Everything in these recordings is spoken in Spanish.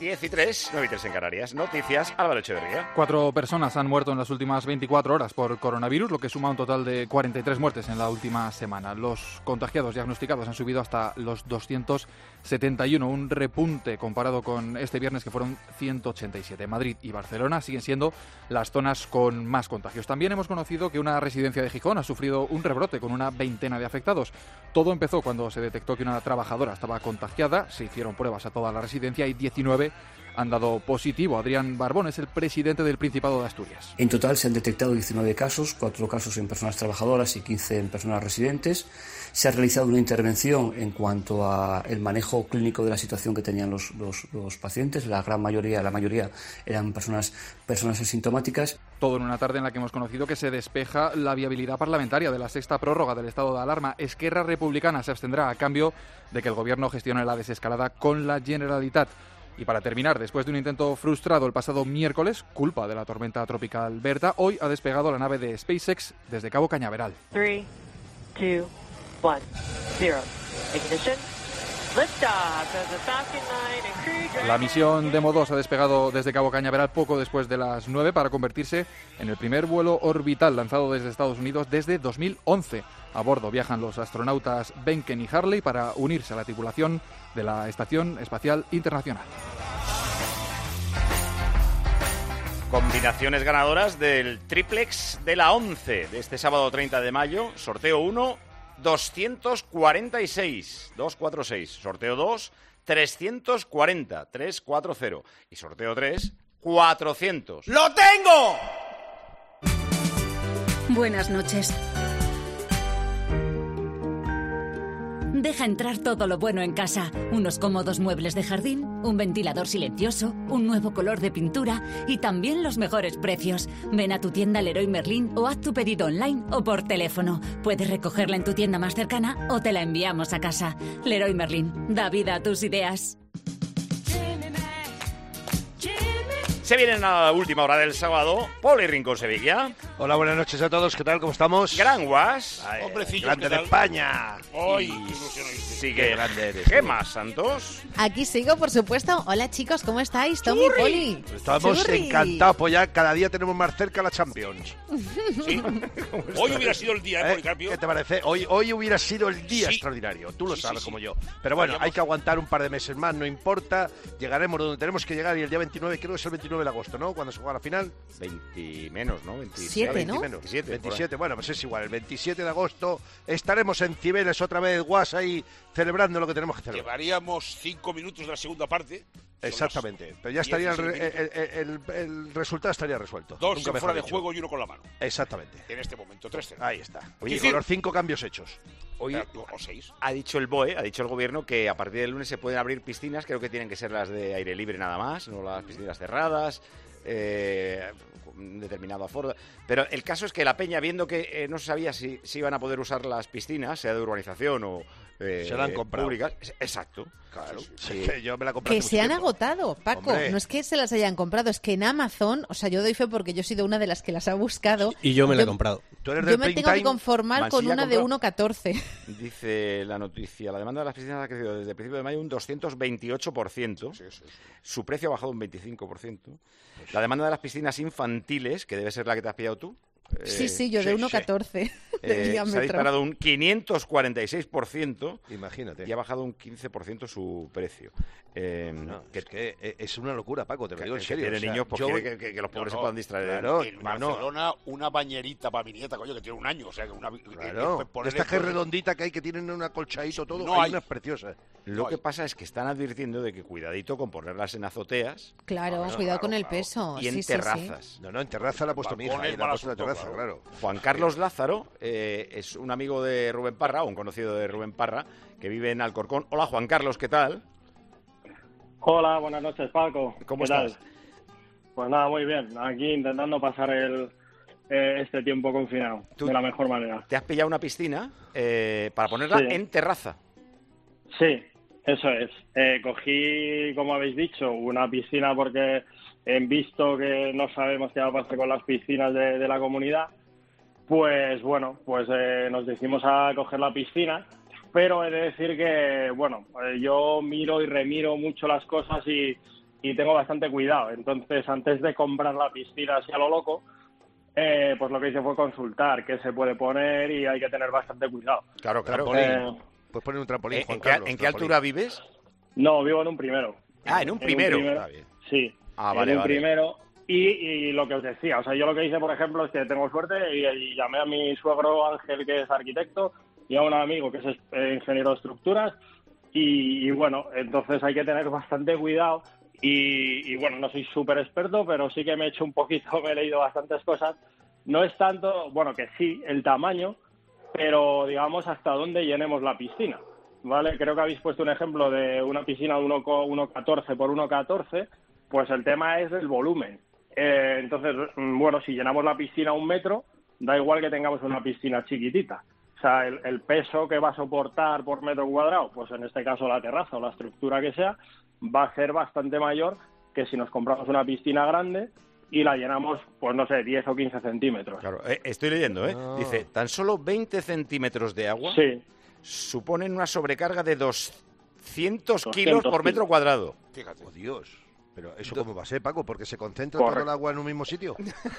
10:03, 9:03 en Canarias. Noticias, Álvaro Echeverría. 4 personas han muerto en las últimas 24 horas por coronavirus, lo que suma un total de 43 muertes en la última semana. Los contagiados diagnosticados han subido hasta los 271, un repunte comparado con este viernes que fueron 187. Madrid y Barcelona siguen siendo las zonas con más contagios. También hemos conocido que una residencia de Gijón ha sufrido un rebrote con una veintena de afectados. Todo empezó cuando se detectó que una trabajadora estaba contagiada, se hicieron pruebas a toda la residencia y 19 han dado positivo. Adrián Barbón es el presidente del Principado de Asturias. En total se han detectado 19 casos, 4 casos en personas trabajadoras y 15 en personas residentes. Se ha realizado una intervención en cuanto a el manejo clínico de la situación que tenían los pacientes. La mayoría eran personas asintomáticas. Todo en una tarde en la que hemos conocido que se despeja la viabilidad parlamentaria de la sexta prórroga del estado de alarma. Esquerra Republicana se abstendrá a cambio de que el gobierno gestione la desescalada con la Generalitat. Y para terminar, después de un intento frustrado el pasado miércoles, culpa de la tormenta tropical Berta, hoy ha despegado la nave de SpaceX desde Cabo Cañaveral. 3, 2, 1, 0. Ignition. La misión Demo 2 ha despegado desde Cabo Cañaveral poco después de las 9 para convertirse en el primer vuelo orbital lanzado desde Estados Unidos desde 2011. A bordo viajan los astronautas Benken y Harley para unirse a la tripulación de la Estación Espacial Internacional. Combinaciones ganadoras del triplex de la 11 de este sábado 30 de mayo. Sorteo 1, 246, 246. Sorteo 2, 340, 340. Y sorteo 3, 400. ¡Lo tengo! Buenas noches. Deja entrar todo lo bueno en casa. Unos cómodos muebles de jardín, un ventilador silencioso, un nuevo color de pintura y también los mejores precios. Ven a tu tienda Leroy Merlin o haz tu pedido online o por teléfono. Puedes recogerla en tu tienda más cercana o te la enviamos a casa. Leroy Merlin, da vida a tus ideas. Se viene en la última hora del sábado, Poli Rincón Sevilla. Hola, buenas noches a todos. ¿Qué tal? ¿Cómo estamos? Gran Guas. Hombrecillos, grande de España. Sigue grande eres. ¿Qué más, Santos? Aquí sigo, por supuesto. Hola, chicos, ¿cómo estáis? Tommy, Poli. Estamos encantados, pues ya cada día tenemos más cerca la Champions. ¿Sí? Hoy hubiera sido el día, Policarpio. ¿Qué te parece? Hoy hubiera sido el día extraordinario. Tú lo sabes como yo. Pero bueno, hay que aguantar un par de meses más, no importa. Llegaremos donde tenemos que llegar y el día 29, creo que es el 29 de agosto, ¿no? Cuando se juega la final. 20 menos, ¿no? 27, ¿no? 27, bueno, pues es igual. El 27 de agosto estaremos en Cibeles otra vez, Guas, ahí celebrando lo que tenemos que celebrar. Llevaríamos 5 minutos de la segunda parte. Exactamente, pero ya estaría el resultado estaría resuelto. 2 fuera de juego y 1 con la mano. Exactamente. En este momento, 3-0. Ahí está. Oye, con los 5 cambios hechos. Hoy o 6. ha dicho el BOE, ha dicho el gobierno que a partir del lunes se pueden abrir piscinas, creo que tienen que ser las de aire libre nada más, no las piscinas cerradas, determinado aforo. Pero el caso es que la Peña, viendo que no se sabía si iban a poder usar las piscinas, sea de urbanización o se la han comprado. Públicas. Exacto. Claro. Sí. Yo me la compré que se han agotado, Paco. Hombre. No es que se las hayan comprado, es que en Amazon, o sea, yo doy fe porque yo he sido una de las que las ha buscado. Y yo me la he comprado. Yo me tengo que conformar con una de 1,14. Dice la noticia, la demanda de las piscinas ha crecido desde el principio de mayo un 228%. Sí. Su precio ha bajado un 25%. La demanda de las piscinas infantiles, que debe ser la que te has pillado tú. Sí, yo de 1,14 de diámetro. Se ha disparado un 546%. Imagínate. Y ha bajado un 15% su precio. Es que es una locura, Paco, te lo digo en serio. Tiene niños, pues quiere que los pobres se puedan distraer. Claro, en Barcelona, una bañerita para mi nieta, coño, que tiene 1 año. O sea, que una... Claro, esta que es redondita que hay, que tienen un acolchadito todo, no hay unas preciosas. Lo que pasa es que están advirtiendo de que cuidadito con ponerlas en azoteas. Claro, cuidado con el peso. Y en terrazas. Sí. No, en terraza la ha puesto mi hija, y la ha puesto en la terraza. Claro. Juan Carlos Lázaro es un amigo de Rubén Parra, un conocido de Rubén Parra, que vive en Alcorcón. Hola, Juan Carlos, ¿qué tal? Hola, buenas noches, Paco. ¿Cómo estás? Tal? Pues nada, muy bien. Aquí intentando pasar este tiempo confinado de la mejor manera. ¿Te has pillado una piscina para ponerla en terraza? Sí, eso es. Cogí, como habéis dicho, una piscina porque en visto que no sabemos qué va a pasar con las piscinas de la comunidad, pues bueno, nos decidimos a coger la piscina, pero he de decir que, bueno, yo miro y remiro mucho las cosas y y tengo bastante cuidado. Entonces, antes de comprar la piscina así a lo loco, pues lo que hice fue consultar qué se puede poner y hay que tener bastante cuidado. Claro. Puedes poner un trampolín, Juan ¿En Carlos, qué altura vives? No, vivo en un primero. Ah, en un primero. Está bien. Sí, en un primero. Y lo que os decía, o sea, yo lo que hice, por ejemplo, es que tengo suerte y llamé a mi suegro Ángel, que es arquitecto, y a un amigo que es ingeniero de estructuras, y bueno, entonces hay que tener bastante cuidado. Y bueno, no soy súper experto, pero sí que me he hecho un poquito, me he leído bastantes cosas. No es tanto, bueno, que sí, el tamaño, pero digamos hasta dónde llenemos la piscina, ¿vale? Creo que habéis puesto un ejemplo de una piscina de 1,14 por 1,14, pues el tema es el volumen. Entonces, bueno, si llenamos la piscina 1 metro, da igual que tengamos una piscina chiquitita. O sea, el peso que va a soportar por metro cuadrado, pues en este caso la terraza o la estructura que sea, va a ser bastante mayor que si nos compramos una piscina grande y la llenamos, pues no sé, 10 o 15 centímetros. Claro, estoy leyendo, Dice, tan solo 20 centímetros de agua suponen una sobrecarga de 200 kilos por metro cuadrado. Fíjate. Oh, Dios. Pero eso cómo va a ser, Paco, porque se concentra todo el agua en un mismo sitio.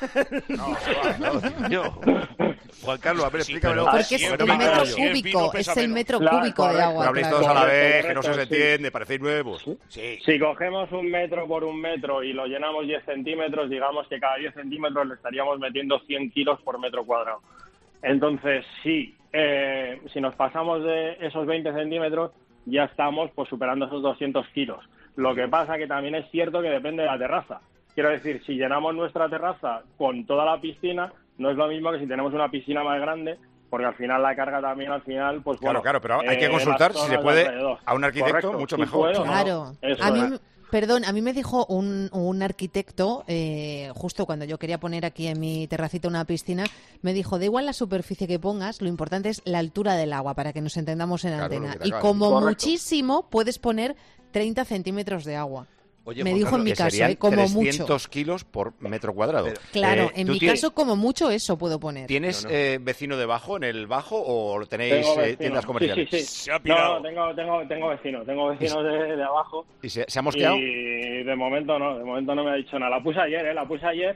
No. Juan Carlos, a ver, explícamelo. Porque es el metro cúbico, es el metro cúbico de agua. No habléis todos a la vez, que no se entiende, parecéis nuevos. Sí. Si cogemos 1 metro por 1 metro y lo llenamos 10 centímetros, digamos que cada 10 centímetros le estaríamos metiendo 100 kilos por metro cuadrado. Entonces, si nos pasamos de esos 20 centímetros, ya estamos pues superando esos 200 kilos. Lo que pasa que también es cierto que depende de la terraza. Quiero decir, si llenamos nuestra terraza con toda la piscina, no es lo mismo que si tenemos una piscina más grande, porque al final la carga también, pues bueno... Claro, pero hay que consultar si se puede a un arquitecto. Correcto, mucho mejor. Claro. A mí me dijo un arquitecto, justo cuando yo quería poner aquí en mi terracita una piscina, me dijo, da igual la superficie que pongas, lo importante es la altura del agua, para que nos entendamos en antena. Y como muchísimo puedes poner 30 centímetros de agua. Oye, me dijo en mi caso, como 300 mucho. 300 kilos por metro cuadrado. Claro, en mi caso, como mucho, eso puedo poner. ¿Tienes vecino debajo en el bajo o tenéis tiendas comerciales? Sí. No, tengo vecinos. Tengo vecinos de abajo. ¿Y se ha mosqueado? Y de momento no me ha dicho nada. La puse ayer.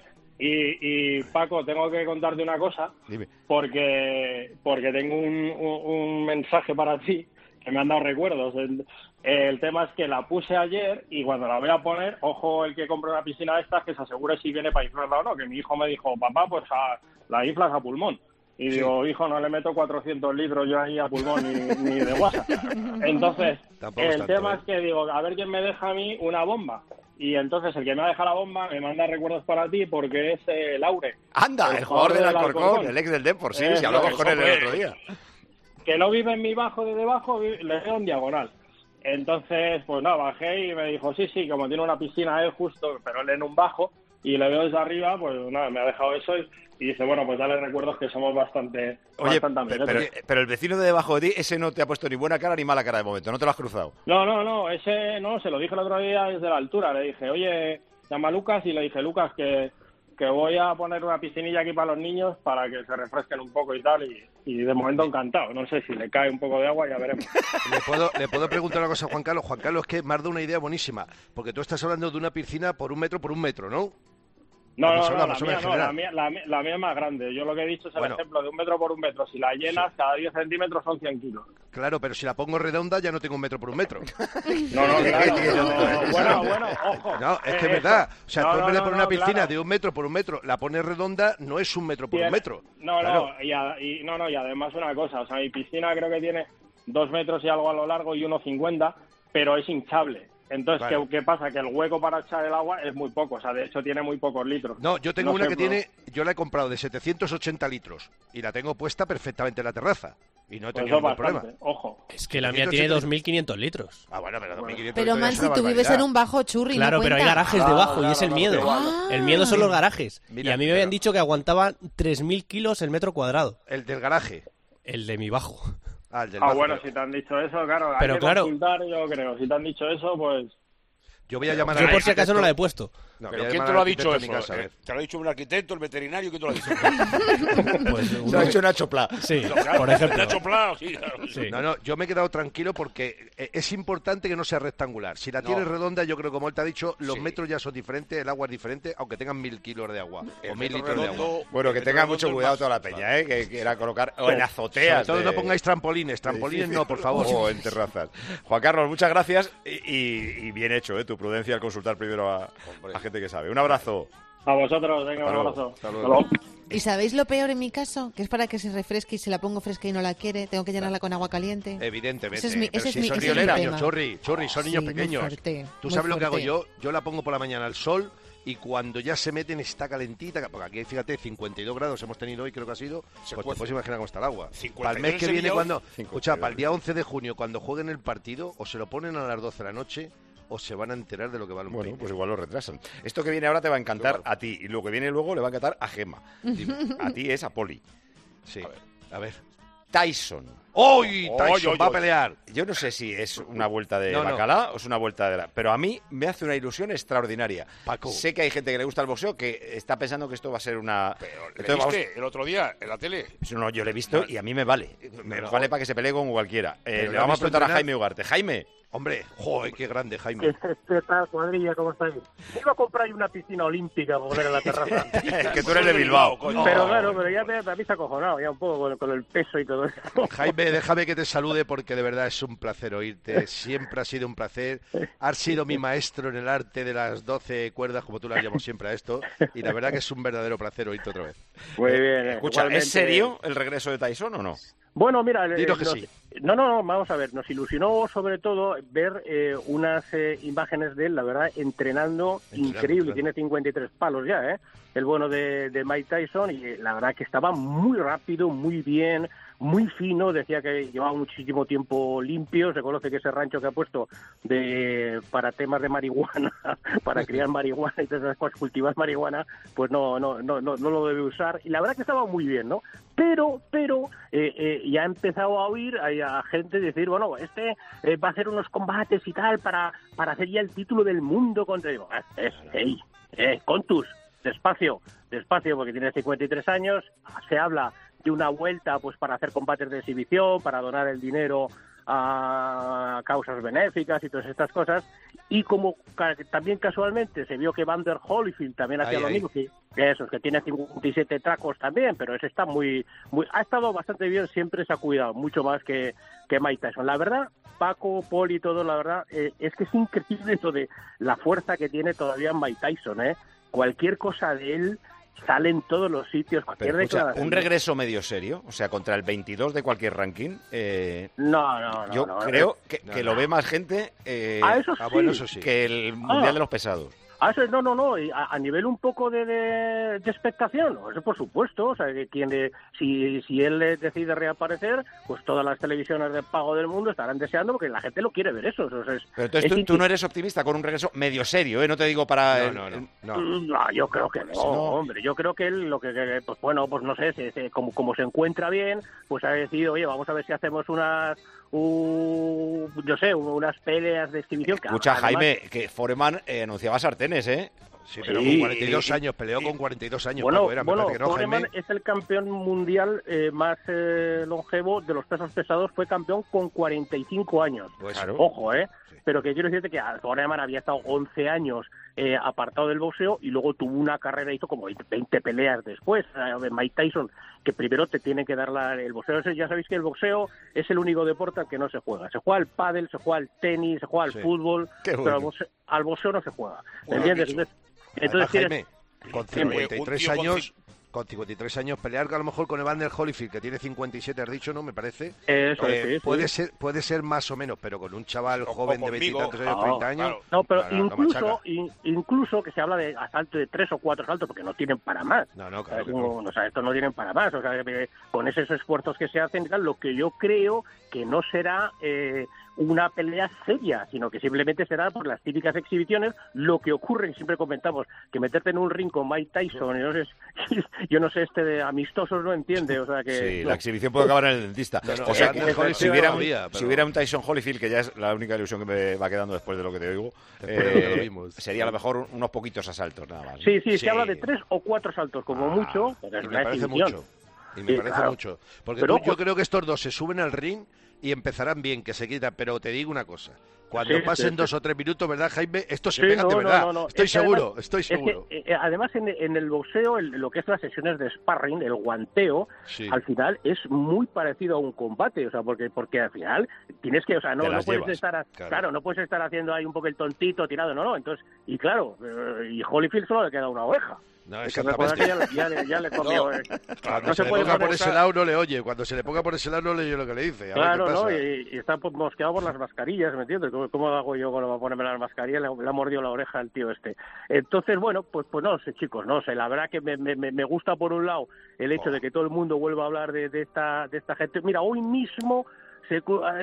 Y Paco, tengo que contarte una cosa. Dime. Porque tengo un mensaje para ti que me han dado recuerdos. El tema es que la puse ayer y cuando la voy a poner, ojo el que compre una piscina de estas, que se asegure si viene para inflarla o no, que mi hijo me dijo, papá, pues la inflas a pulmón. Y digo, hijo, no le meto 400 litros yo ahí a pulmón ni de guasa. Entonces, el tema es que digo, a ver quién me deja a mí una bomba. Y entonces el que me ha dejado la bomba me manda recuerdos para ti porque es Laure. ¡Anda! El jugador del Alcorcón, el ex del Depor, sí, hablamos con él el otro día. Que no vive en mi bajo de debajo, le veo en diagonal. Entonces, pues nada, bajé y me dijo, sí, como tiene una piscina él justo, pero él en un bajo, y le veo desde arriba, pues nada, me ha dejado eso y dice, bueno, pues dale recuerdos que somos bastante amigos. Pero el vecino de debajo de ti, ese no te ha puesto ni buena cara ni mala cara de momento, ¿no te lo has cruzado? No, ese no, se lo dije el otro día desde la altura, le dije, oye, llama a Lucas, y le dije, Lucas, que voy a poner una piscinilla aquí para los niños para que se refresquen un poco y tal, y de momento encantado. No sé si le cae un poco de agua, ya veremos. ¿Le puedo preguntar una cosa a Juan Carlos? Juan Carlos, es que me ha dado una idea buenísima, porque tú estás hablando de una piscina por 1 metro por 1 metro, ¿no? No, la mía es más grande. Yo lo que he dicho es el ejemplo de 1 metro por 1 metro. Si la llenas, cada 10 centímetros son 100 kilos. Claro, pero si la pongo redonda ya no tengo 1 metro por 1 metro. Claro. Bueno, ojo. No, es que es verdad. O sea, tú en vez de poner una piscina de 1 metro por 1 metro, la pones redonda, no es 1 metro por 1 metro. Y además una cosa. O sea, mi piscina creo que tiene 2 metros y algo a lo largo y 1,50, pero es hinchable. Entonces, claro. ¿qué pasa? Que el hueco para echar el agua es muy poco, o sea, de hecho tiene muy pocos litros. No, yo tengo una que tiene, yo la he comprado de 780 litros y la tengo puesta perfectamente en la terraza y no he tenido ningún problema. Ojo. Es que la mía tiene 2.500 litros. Ah, bueno, pero 2.500 Pero Mansi, tú vives en un bajo churri, claro, ¿no pero hay garajes debajo y es el miedo. El miedo son los garajes. Mira, y a mí me habían dicho que aguantaba 3.000 kilos el metro cuadrado. ¿El del garaje? El de mi bajo. El del bajo, bueno, si te han dicho eso, claro, hay que consultar, yo creo. Si te han dicho eso, pues... Yo voy a llamar Yo por si acaso no la he puesto. No, ¿Pero voy a quién llamar te lo al ha dicho arquitecto eso? en mi casa, a ver. ¿Te lo ha dicho un arquitecto, el veterinario? ¿Quién te lo ha dicho? Pues Se lo ha hecho Nacho Pla. Sí, Claro, por ejemplo. Nacho Pla, sí, claro. Sí. No, yo me he quedado tranquilo porque es importante que no sea rectangular. Si la tienes redonda, yo creo, como él te ha dicho, los metros ya son diferentes, el agua es diferente, aunque tengan 1000 kilos de agua o 1000 litros de agua. Bueno, que tenga mucho cuidado toda la peña, que era colocar o en azoteas. Sobre todo no pongáis trampolines no, por favor. O en terrazas. Juan Carlos, muchas gracias y bien hecho, tu prudencia al consultar primero a gente que sabe. Un abrazo. A vosotros, venga, un abrazo. Hasta luego. ¿Y sabéis lo peor en mi caso? Que es para que se refresque y si la pongo fresca y no la quiere, tengo que llenarla con agua caliente. Evidentemente. Ese es mi son ese es mi niños tema. Churri, son niños Sí, pequeños. muy fuerte, Tú muy sabes lo que hago fuerte. yo la pongo por la mañana al sol y cuando ya se meten está calentita, porque aquí fíjate, 52 grados hemos tenido hoy, creo que ha sido, pues te puedes imaginar cómo está el agua. 52 Para el mes que viene, en escucha, para el día 11 de junio, cuando jueguen el partido, o se lo ponen a las 12 de la noche, o se van a enterar de lo que vale un Bueno, peine. pues igual lo retrasan. Esto que viene ahora te va a encantar a ti y lo que viene luego le va a encantar a Gemma. A ti es a Poli. Sí, a ver. Tyson. ¡Uy! Tyson va a pelear. Yo no sé si es una vuelta de No. bacalá o es una vuelta de... Pero a mí me hace una ilusión extraordinaria. Paco. Sé que hay gente que le gusta el boxeo que está pensando que esto va a ser una... Pero, ¿le Entonces, viste el otro día en la tele? No, yo lo he visto y a mí me vale. Me vale para que se pelee con cualquiera. Pero Le ¿lo vamos a has visto preguntar a entrenar? Jaime Ugarte. Jaime. Hombre, joder, qué grande, Jaime. ¿Qué tal, cuadrilla? ¿Cómo estáis? Iba a comprar una piscina olímpica para poner en la terraza. Que tú eres de Bilbao. Pero claro, pero ya me habéis acojonado ya un poco con el peso y todo eso. Jaime, déjame que te salude porque de verdad es un placer oírte. Siempre ha sido un placer. Has sido mi maestro en el arte de las 12 cuerdas, como tú las llamas siempre a esto. Y la verdad que es un verdadero placer oírte otra vez. Muy bien. Escucha, igualmente. ¿es serio el regreso de Tyson o no? Bueno, mira, Dinos que sí. No, vamos a ver, nos ilusionó sobre todo ver unas imágenes de él, la verdad, entrenando increíble, tiene 53 palos ya, el bueno de Mike Tyson, y la verdad que estaba muy rápido, muy bien, muy fino, decía que llevaba muchísimo tiempo limpio, se conoce que ese rancho que ha puesto para temas de marihuana, para criar marihuana y todas esas cosas, cultivar marihuana, pues no lo debe usar, y la verdad que estaba muy bien, ¿no? Pero ya ha empezado a oír a gente decir, bueno, va a hacer unos combates y tal para hacer ya el título del mundo contra... Digo, Contus, despacio, porque tiene 53 años, se habla de una vuelta pues para hacer combates de exhibición, para donar el dinero a causas benéficas y todas estas cosas, y como también casualmente se vio que Van der Holyfield también hacía lo mismo, que tiene 57 tracos también, pero ese está ha estado bastante bien, siempre se ha cuidado, mucho más que Mike Tyson. La verdad, Paco, Paul y todo, la verdad, es que es increíble eso de la fuerza que tiene todavía Mike Tyson, cualquier cosa de él sale en todos los sitios. Pero, escucha, un regreso medio serio, o sea, contra el 22 de cualquier ranking. Yo creo que lo ve más gente eso sí. que el Mundial de los Pesados. A nivel un poco de expectación, eso por supuesto, o sea, que si él decide reaparecer, pues todas las televisiones de pago del mundo estarán deseando porque la gente lo quiere ver eso. Pero entonces tú no eres optimista con un regreso medio serio, no te digo para... No, yo creo que no, hombre, yo creo que él pues bueno, pues no sé, como se encuentra bien, pues ha decidido, oye, vamos a ver si hacemos unas peleas de exhibición. Escucha, además, Jaime, que Foreman anunciaba sartenes, Sí, pero con 42 años, peleó con 42 años. Bueno, me parece que no, Foreman Jaime. es el campeón mundial más longevo de los pesos pesados, fue campeón con 45 años. Pues, claro. Ojo, pero que quiero decirte que Foreman había estado 11 años apartado del boxeo y luego tuvo una carrera, hizo como 20 peleas después. Mike Tyson, que primero te tiene que dar el boxeo. Ya sabéis que el boxeo es el único deporte al que no se juega. Se juega al pádel, se juega al tenis, se juega al fútbol, pero al boxeo no se juega. ¿Entiendes? Entonces Jaime, con 53 años pelear a lo mejor con Evander Holyfield, que tiene 57, has dicho, ¿no? Me parece. Puede ser más o menos, pero con un chaval joven de 20 y tantos años, 30 años... Claro. No, pero incluso que se habla de asalto de 3 o 4 asaltos, porque no tienen para más. Claro que no. O sea, estos no tienen para más. O sea, con esos esfuerzos que se hacen y tal, lo que yo creo que no será una pelea seria, sino que simplemente será por las típicas exhibiciones, lo que ocurre, siempre comentamos, que meterte en un ring con Mike Tyson, yo no sé, este de amistosos no entiende, o sea que... Sí, la exhibición puede acabar en el dentista. O sea, que si hubiera un Tyson Holyfield, que ya es la única ilusión que me va quedando después de lo que te oigo, sería a lo mejor unos poquitos asaltos nada más. Sí, se habla de 3 o 4 asaltos como mucho, pero es una exhibición. Y me parece mucho. Porque yo creo que estos dos se suben al ring y empezarán bien, que se quitan. Pero te digo una cosa. Cuando pasen 2 o 3 minutos, ¿verdad, Jaime? Esto se pegan de verdad. Estoy seguro. Que, además, en el boxeo, lo que es las sesiones de sparring, el guanteo, al final es muy parecido a un combate. O sea, porque al final tienes que... O sea, no puedes estar... Claro, no puedes estar haciendo ahí un poco el tontito tirado, no. Entonces, y claro, y Holyfield solo le queda una oveja. No, exactamente. Ya le comió. Cuando se le ponga por ese lado no le oye. Cuando se le ponga por ese lado no le oye lo que le dice. Claro, ¿no? Y está mosqueado por las mascarillas, ¿me entiendes? ¿Cómo hago yo cuando voy a ponerme las mascarillas? Le ha mordido la oreja al tío este. Entonces, bueno, pues no sé, chicos, no sé. La verdad que me gusta por un lado el hecho de que todo el mundo vuelva a hablar de esta gente. Mira, hoy mismo se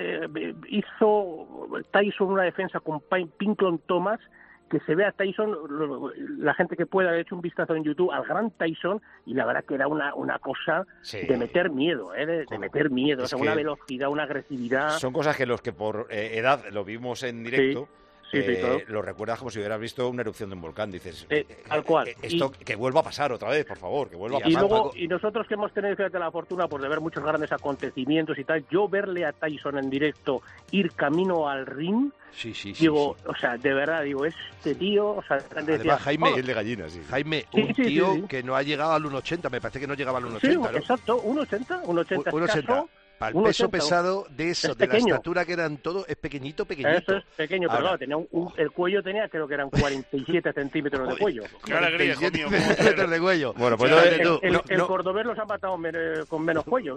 hizo Tyson una defensa con Pinklon Thomas, que se ve a Tyson, la gente que pueda, ha hecho un vistazo en YouTube al gran Tyson, y la verdad que era una cosa de meter miedo, de meter miedo, o sea, una velocidad, una agresividad. Son cosas que los que por edad lo vimos en directo, claro, lo recuerdas como si hubieras visto una erupción de un volcán, dices, tal cual. Esto que vuelva a pasar otra vez, por favor, que vuelva a pasar. Y nosotros que hemos tenido, fíjate, la fortuna pues, de ver muchos grandes acontecimientos y tal, yo verle a Tyson en directo ir camino al ring, digo, o sea, de verdad, digo, este tío, o sea, además, Jaime, el de gallina, Jaime, un tío que no ha llegado al 1,80, me parece que no llegaba al 1,80, ¿no? Exacto, 1,80. Para el peso pesado de eso, de la estatura que eran todos, es pequeñito. Eso es pequeño, pero claro, tenía el cuello creo que eran 47 centímetros de cuello. ¡Qué alegría, hijo mío! Centímetros de cuello. Bueno, pues el cordobés los ha matado con menos cuello.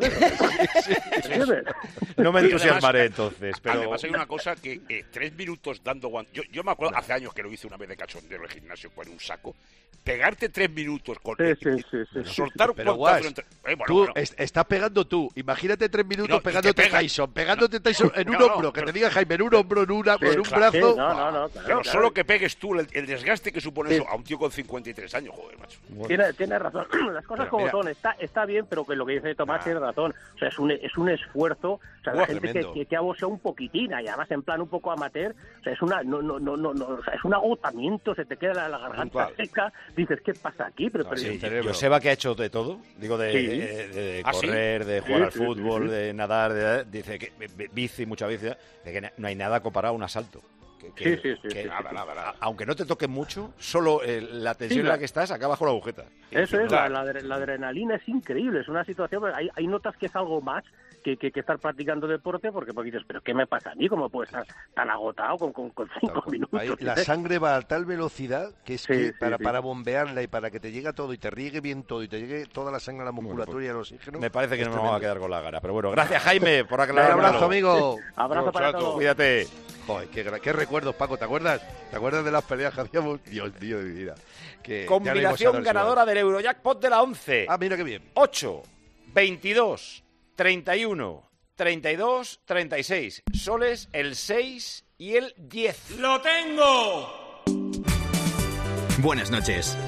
No me entusiasmaré entonces, pero... Además hay una cosa que 3 minutos dando guantes... Yo me acuerdo, hace años que lo hice una vez de cachondeo en el gimnasio con un saco, pegarte 3 minutos con... Soltar un guantazo entre... Estás pegando tú, imagínate 3 minutos pegándote Tyson en un hombro, que te diga Jaime, en un hombro, en un brazo. Pero solo que pegues tú el desgaste que supone eso a un tío con 53 años, joder, macho. Tienes razón, las cosas como son, está bien, pero que lo que dice Tomás tiene razón, o sea, es un esfuerzo, o sea, la gente que ha boxeado un poquitín, y además en plan un poco amateur, o sea, es es un agotamiento, se te queda la garganta seca, dices, ¿qué pasa aquí? Joseba, que ha hecho de todo, digo, de correr, de jugar al fútbol, de nadar, dice que bici, mucha bici, de que no hay nada comparado a un asalto. Nada. Aunque no te toque mucho, solo la tensión en la que estás acaba bajo la agujeta. Eso es, la adrenalina es increíble, es una situación, hay notas que es algo más que estar practicando deporte, porque dices, ¿pero qué me pasa a mí? ¿Cómo puedo estar tan agotado con 5 minutos? La sangre va a tal velocidad que es que para bombearla y para que te llegue todo y te riegue bien todo y te llegue toda la sangre a la musculatura y al oxígeno. Me parece que no nos vamos a quedar con la gana, pero bueno, gracias Jaime por aclarar. Un abrazo, amigo. Abrazo para todos. Cuídate. Joder, qué recuerdos, Paco, ¿te acuerdas? ¿Te acuerdas de las peleas que hacíamos? Dios mío de mi vida. Combinación ganadora del Eurojackpot de la 11. Ah, mira qué bien. 8, 22, 31, 32, 36. Soles el 6 y el 10. ¡Lo tengo! Buenas noches.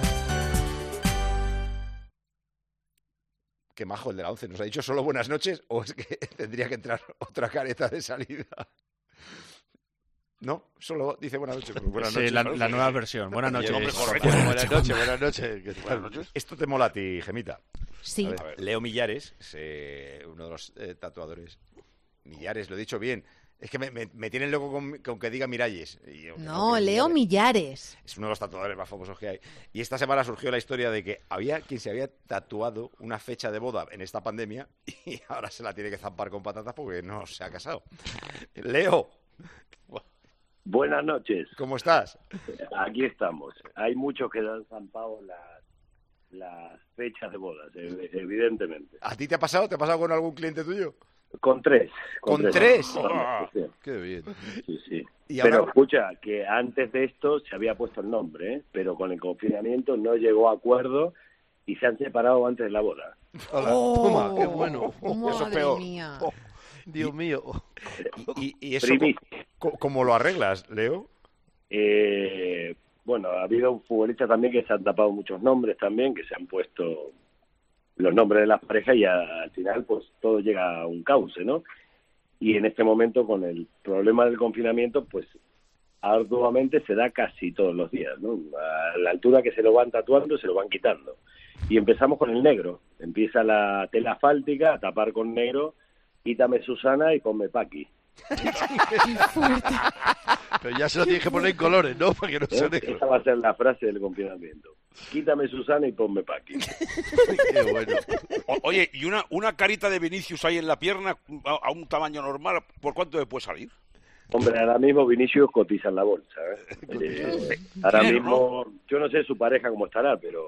Qué majo el de la 11. ¿Nos ha dicho solo buenas noches o es que tendría que entrar otra careta de salida? No, solo dice buenas noches. Buenas noches. Sí, la nueva versión. Buenas noches. Buenas noches. Esto te mola a ti, Gemita. Sí. A ver, Leo Millares, uno de los tatuadores. Millares, lo he dicho bien. Es que me tienen loco con que diga Miralles. No, Leo Millares. Es uno de los tatuadores más famosos que hay. Y esta semana surgió la historia de que había quien se había tatuado una fecha de boda en esta pandemia y ahora se la tiene que zampar con patatas porque no se ha casado. Leo. Buenas noches. ¿Cómo estás? Aquí estamos. Hay muchos que han zampado las fechas de bodas, evidentemente. ¿A ti te ha pasado? ¿Te ha pasado con algún cliente tuyo? Con 3. ¿Con 3? Sí. ¡Qué bien! Sí. ¿Y pero ahora... escucha, que antes de esto se había puesto el nombre, pero con el confinamiento no llegó a acuerdo y se han separado antes de la boda. Hola, toma, qué bueno. Madre Eso es peor. Mía. Dios mío. ¿Y eso cómo lo arreglas, Leo? Bueno, ha habido futbolistas también que se han tapado muchos nombres también, que se han puesto los nombres de las parejas y al final pues todo llega a un cauce, ¿no? Y en este momento con el problema del confinamiento pues arduamente se da casi todos los días, ¿no? A la altura que se lo van tatuando se lo van quitando. Y empezamos con el negro, empieza la tela asfáltica a tapar con negro, quítame Susana y ponme Paqui. Pero ya se lo tienes que poner en colores, ¿no? Para que no sea negro. Esa va a ser la frase del confinamiento. Quítame Susana y ponme Paqui. Qué bueno. Oye, ¿y una carita de Vinicius ahí en la pierna a un tamaño normal, por cuánto le puede salir? Hombre, ahora mismo Vinicius cotiza en la bolsa, ahora mismo, yo no sé su pareja cómo estará, pero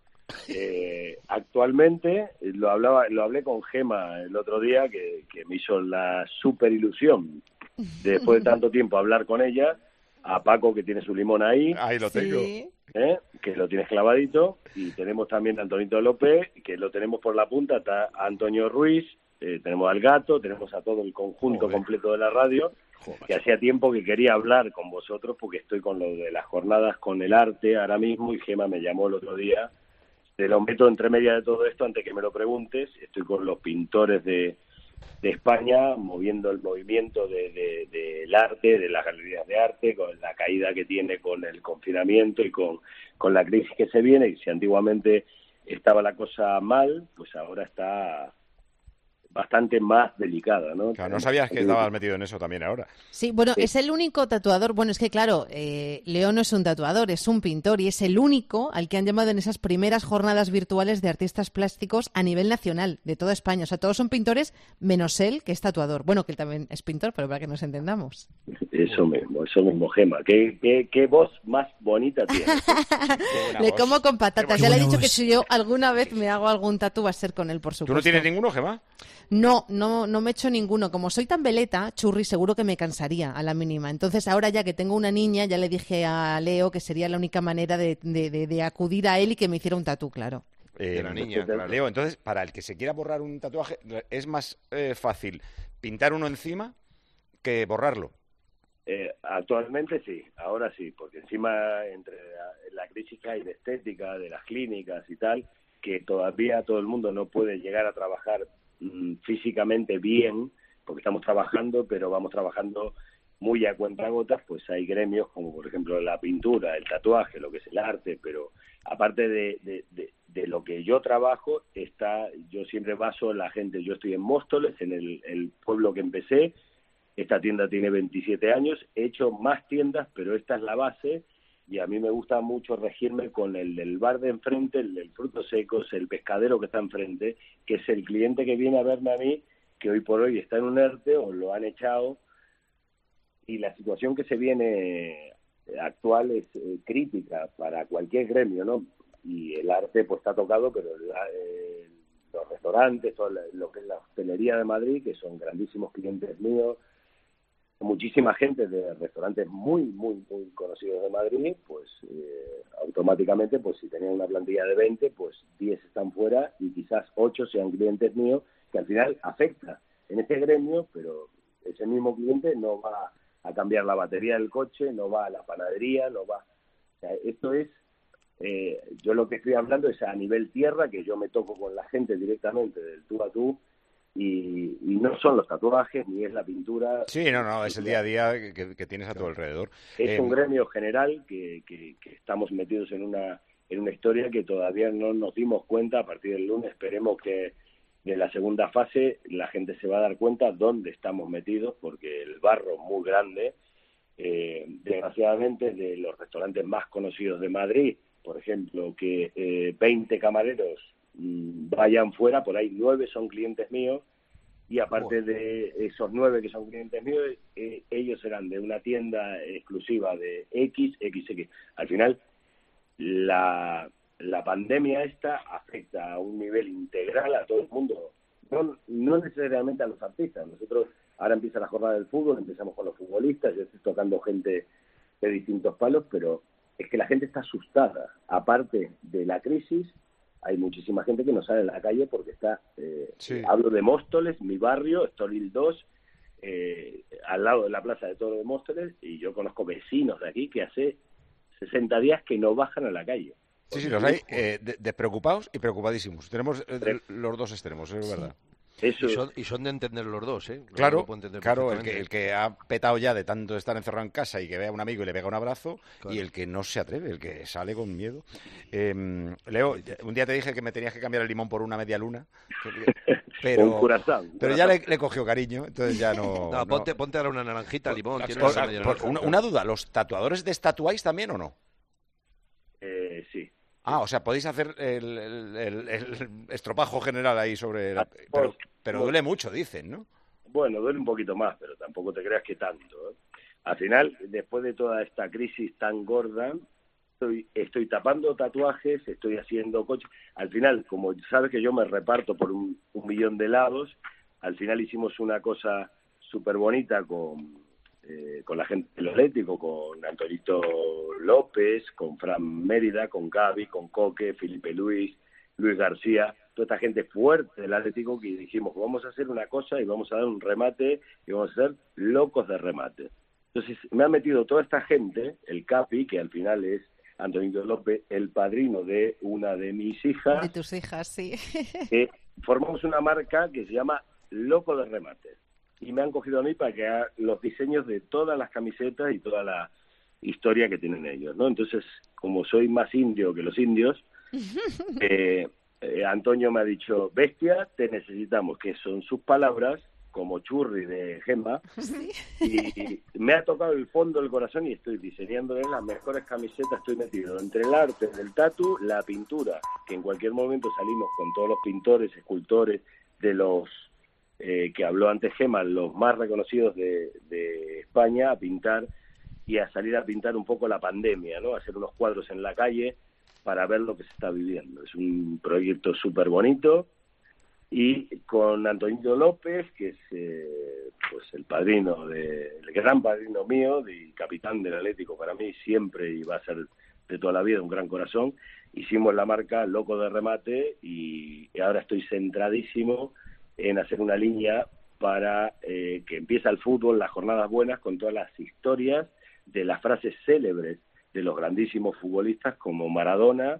actualmente lo hablé con Gema el otro día, que me hizo la super ilusión después de tanto tiempo hablar con ella, a Paco, que tiene su limón ahí lo tengo, que lo tienes clavadito, y tenemos también a Antonito López, que lo tenemos por la punta, está Antonio Ruiz, tenemos al Gato, tenemos a todo el conjunto completo de la radio, que hacía tiempo que quería hablar con vosotros porque estoy con lo de las jornadas con el arte ahora mismo, y Gema me llamó el otro día. Te lo meto entre media de todo esto antes que me lo preguntes. Estoy con los pintores de España, moviendo el movimiento del arte, de las galerías de arte, con la caída que tiene con el confinamiento y con la crisis que se viene. Y si antiguamente estaba la cosa mal, pues ahora está bastante más delicada, ¿no? Claro, no sabías que estabas metido en eso también ahora. Sí, bueno, es el único tatuador, bueno, es que claro, Leo no es un tatuador, es un pintor, y es el único al que han llamado en esas primeras jornadas virtuales de artistas plásticos a nivel nacional, de toda España. O sea, todos son pintores, menos él, que es tatuador. Bueno, que él también es pintor, pero para que nos entendamos. Eso mismo, Gema. ¿Qué voz más bonita tienes? Le como con patatas. Ya le he dicho que si yo alguna vez me hago algún tatu va a ser con él, por supuesto. ¿Tú no tienes ninguno, Gema? No me he hecho ninguno. Como soy tan veleta, churri, seguro que me cansaría a la mínima. Entonces, ahora ya que tengo una niña, ya le dije a Leo que sería la única manera de acudir a él y que me hiciera un tatú, claro. La niña, claro. Leo, entonces, para el que se quiera borrar un tatuaje, es más fácil pintar uno encima que borrarlo. Actualmente sí, ahora sí, porque encima entre la crisis que hay de estética, de las clínicas y tal, que todavía todo el mundo no puede llegar a trabajar físicamente bien, porque estamos trabajando, pero vamos trabajando muy a cuentagotas, pues hay gremios como por ejemplo la pintura, el tatuaje, lo que es el arte, pero aparte de lo que yo trabajo, yo siempre baso en la gente. Yo estoy en Móstoles, en el pueblo que empecé. Esta tienda tiene 27 años, he hecho más tiendas, pero esta es la base, y a mí me gusta mucho regirme con el del bar de enfrente, el del frutos secos, el pescadero que está enfrente, que es el cliente que viene a verme a mí, que hoy por hoy está en un ERTE o lo han echado, y la situación que se viene actual es crítica para cualquier gremio, ¿no? Y el arte pues está tocado, pero los restaurantes, todo lo que es la hostelería de Madrid, que son grandísimos clientes míos, muchísima gente de restaurantes muy, muy, muy conocidos de Madrid, pues automáticamente, pues si tenían una plantilla de 20, pues 10 están fuera y quizás 8 sean clientes míos, que al final afecta en este gremio, pero ese mismo cliente no va a cambiar la batería del coche, no va a la panadería, no va... O sea, esto es... yo lo que estoy hablando es a nivel tierra, que yo me toco con la gente directamente del tú a tú, y no son los tatuajes ni es la pintura. Sí, no, es el día a día que tienes a tu alrededor. Es un gremio general que estamos metidos en una historia que todavía no nos dimos cuenta. A partir del lunes esperemos que de la segunda fase la gente se va a dar cuenta dónde estamos metidos, porque el barro es muy grande. Desgraciadamente, de los restaurantes más conocidos de Madrid, por ejemplo, que 20 camareros vayan fuera, por ahí 9 son clientes míos, y aparte de esos 9 que son clientes míos, ellos serán de una tienda exclusiva de XX. Al final, la pandemia esta afecta a un nivel integral a todo el mundo, no necesariamente a los artistas. Nosotros ahora empieza la jornada del fútbol, empezamos con los futbolistas, yo estoy tocando gente de distintos palos, pero es que la gente está asustada. Aparte de la crisis, hay muchísima gente que no sale a la calle porque está... Hablo de Móstoles, mi barrio, Estoril 2, al lado de la Plaza de Toros de Móstoles, y yo conozco vecinos de aquí que hace 60 días que no bajan a la calle. Sí, los hay despreocupados y preocupadísimos. Tenemos los dos extremos, es verdad. Eso y son de entender los dos, ¿eh? Claro, el que ha petado ya de tanto estar encerrado en casa y que ve a un amigo y le pega un abrazo, y el que no se atreve, el que sale con miedo. Leo, un día te dije que me tenías que cambiar el limón por una media luna, pero ya le cogió cariño, entonces ya no... Ponte ahora una naranjita, limón. Una duda, ¿los tatuadores destatuáis también o no? Sí. Ah, o sea, podéis hacer el estropajo general ahí sobre... Pero duele mucho, dicen, ¿no? Bueno, duele un poquito más, pero tampoco te creas que tanto, ¿eh? Al final, después de toda esta crisis tan gorda, estoy tapando tatuajes, estoy haciendo coches. Al final, como sabes que yo me reparto por un millón de lados, al final hicimos una cosa súper bonita con la gente del Atlético, con Antonito López, con Fran Mérida, con Gaby, con Coque, Felipe Luis García, toda esta gente fuerte del Atlético, que dijimos, vamos a hacer una cosa y vamos a dar un remate y vamos a ser locos de remate. Entonces me ha metido toda esta gente, el Capi, que al final es Antonito López, el padrino de una de mis hijas. De tus hijas, sí. Formamos una marca que se llama Loco de Remate. Y me han cogido a mí para que haga los diseños de todas las camisetas y toda la historia que tienen ellos, ¿no? Entonces, como soy más indio que los indios, Antonio me ha dicho, bestia, te necesitamos, que son sus palabras, como churri de Gemma, ¿sí? Y me ha tocado el fondo del corazón y estoy diseñándole las mejores camisetas, estoy metido entre el arte del tatu, la pintura, que en cualquier momento salimos con todos los pintores, escultores de los... que habló antes Gemma, los más reconocidos de España, a pintar y a salir a pintar un poco la pandemia, ¿no? A hacer unos cuadros en la calle para ver lo que se está viviendo. Es un proyecto súper bonito, y con Antonito López, que es pues el gran padrino mío y capitán del Atlético para mí siempre, y va a ser de toda la vida un gran corazón, hicimos la marca Loco de Remate, y ahora estoy centradísimo en hacer una línea para que empiece el fútbol, las jornadas buenas, con todas las historias de las frases célebres de los grandísimos futbolistas como Maradona,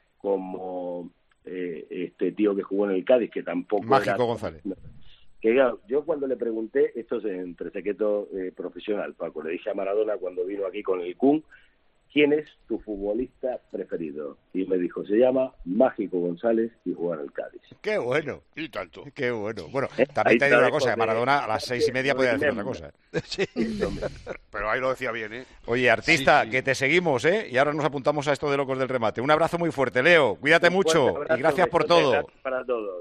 como este tío que jugó en el Cádiz, que tampoco Mágico González. Que yo cuando le pregunté, esto es entre secreto profesional, Paco, le dije a Maradona cuando vino aquí con el Kun, ¿quién es tu futbolista preferido? Y me dijo, se llama Mágico González y juega en el Cádiz. ¡Qué bueno! Y tanto. ¡Qué bueno! Bueno, también te digo una cosa, Maradona a las 6:30 podía decir otra cosa. Sí. Pero ahí lo decía bien, ¿eh? Oye, artista, que te seguimos, ¿eh? Y ahora nos apuntamos a esto de Locos del Remate. Un abrazo muy fuerte, Leo. Cuídate mucho y gracias por todo. Gracias para todos.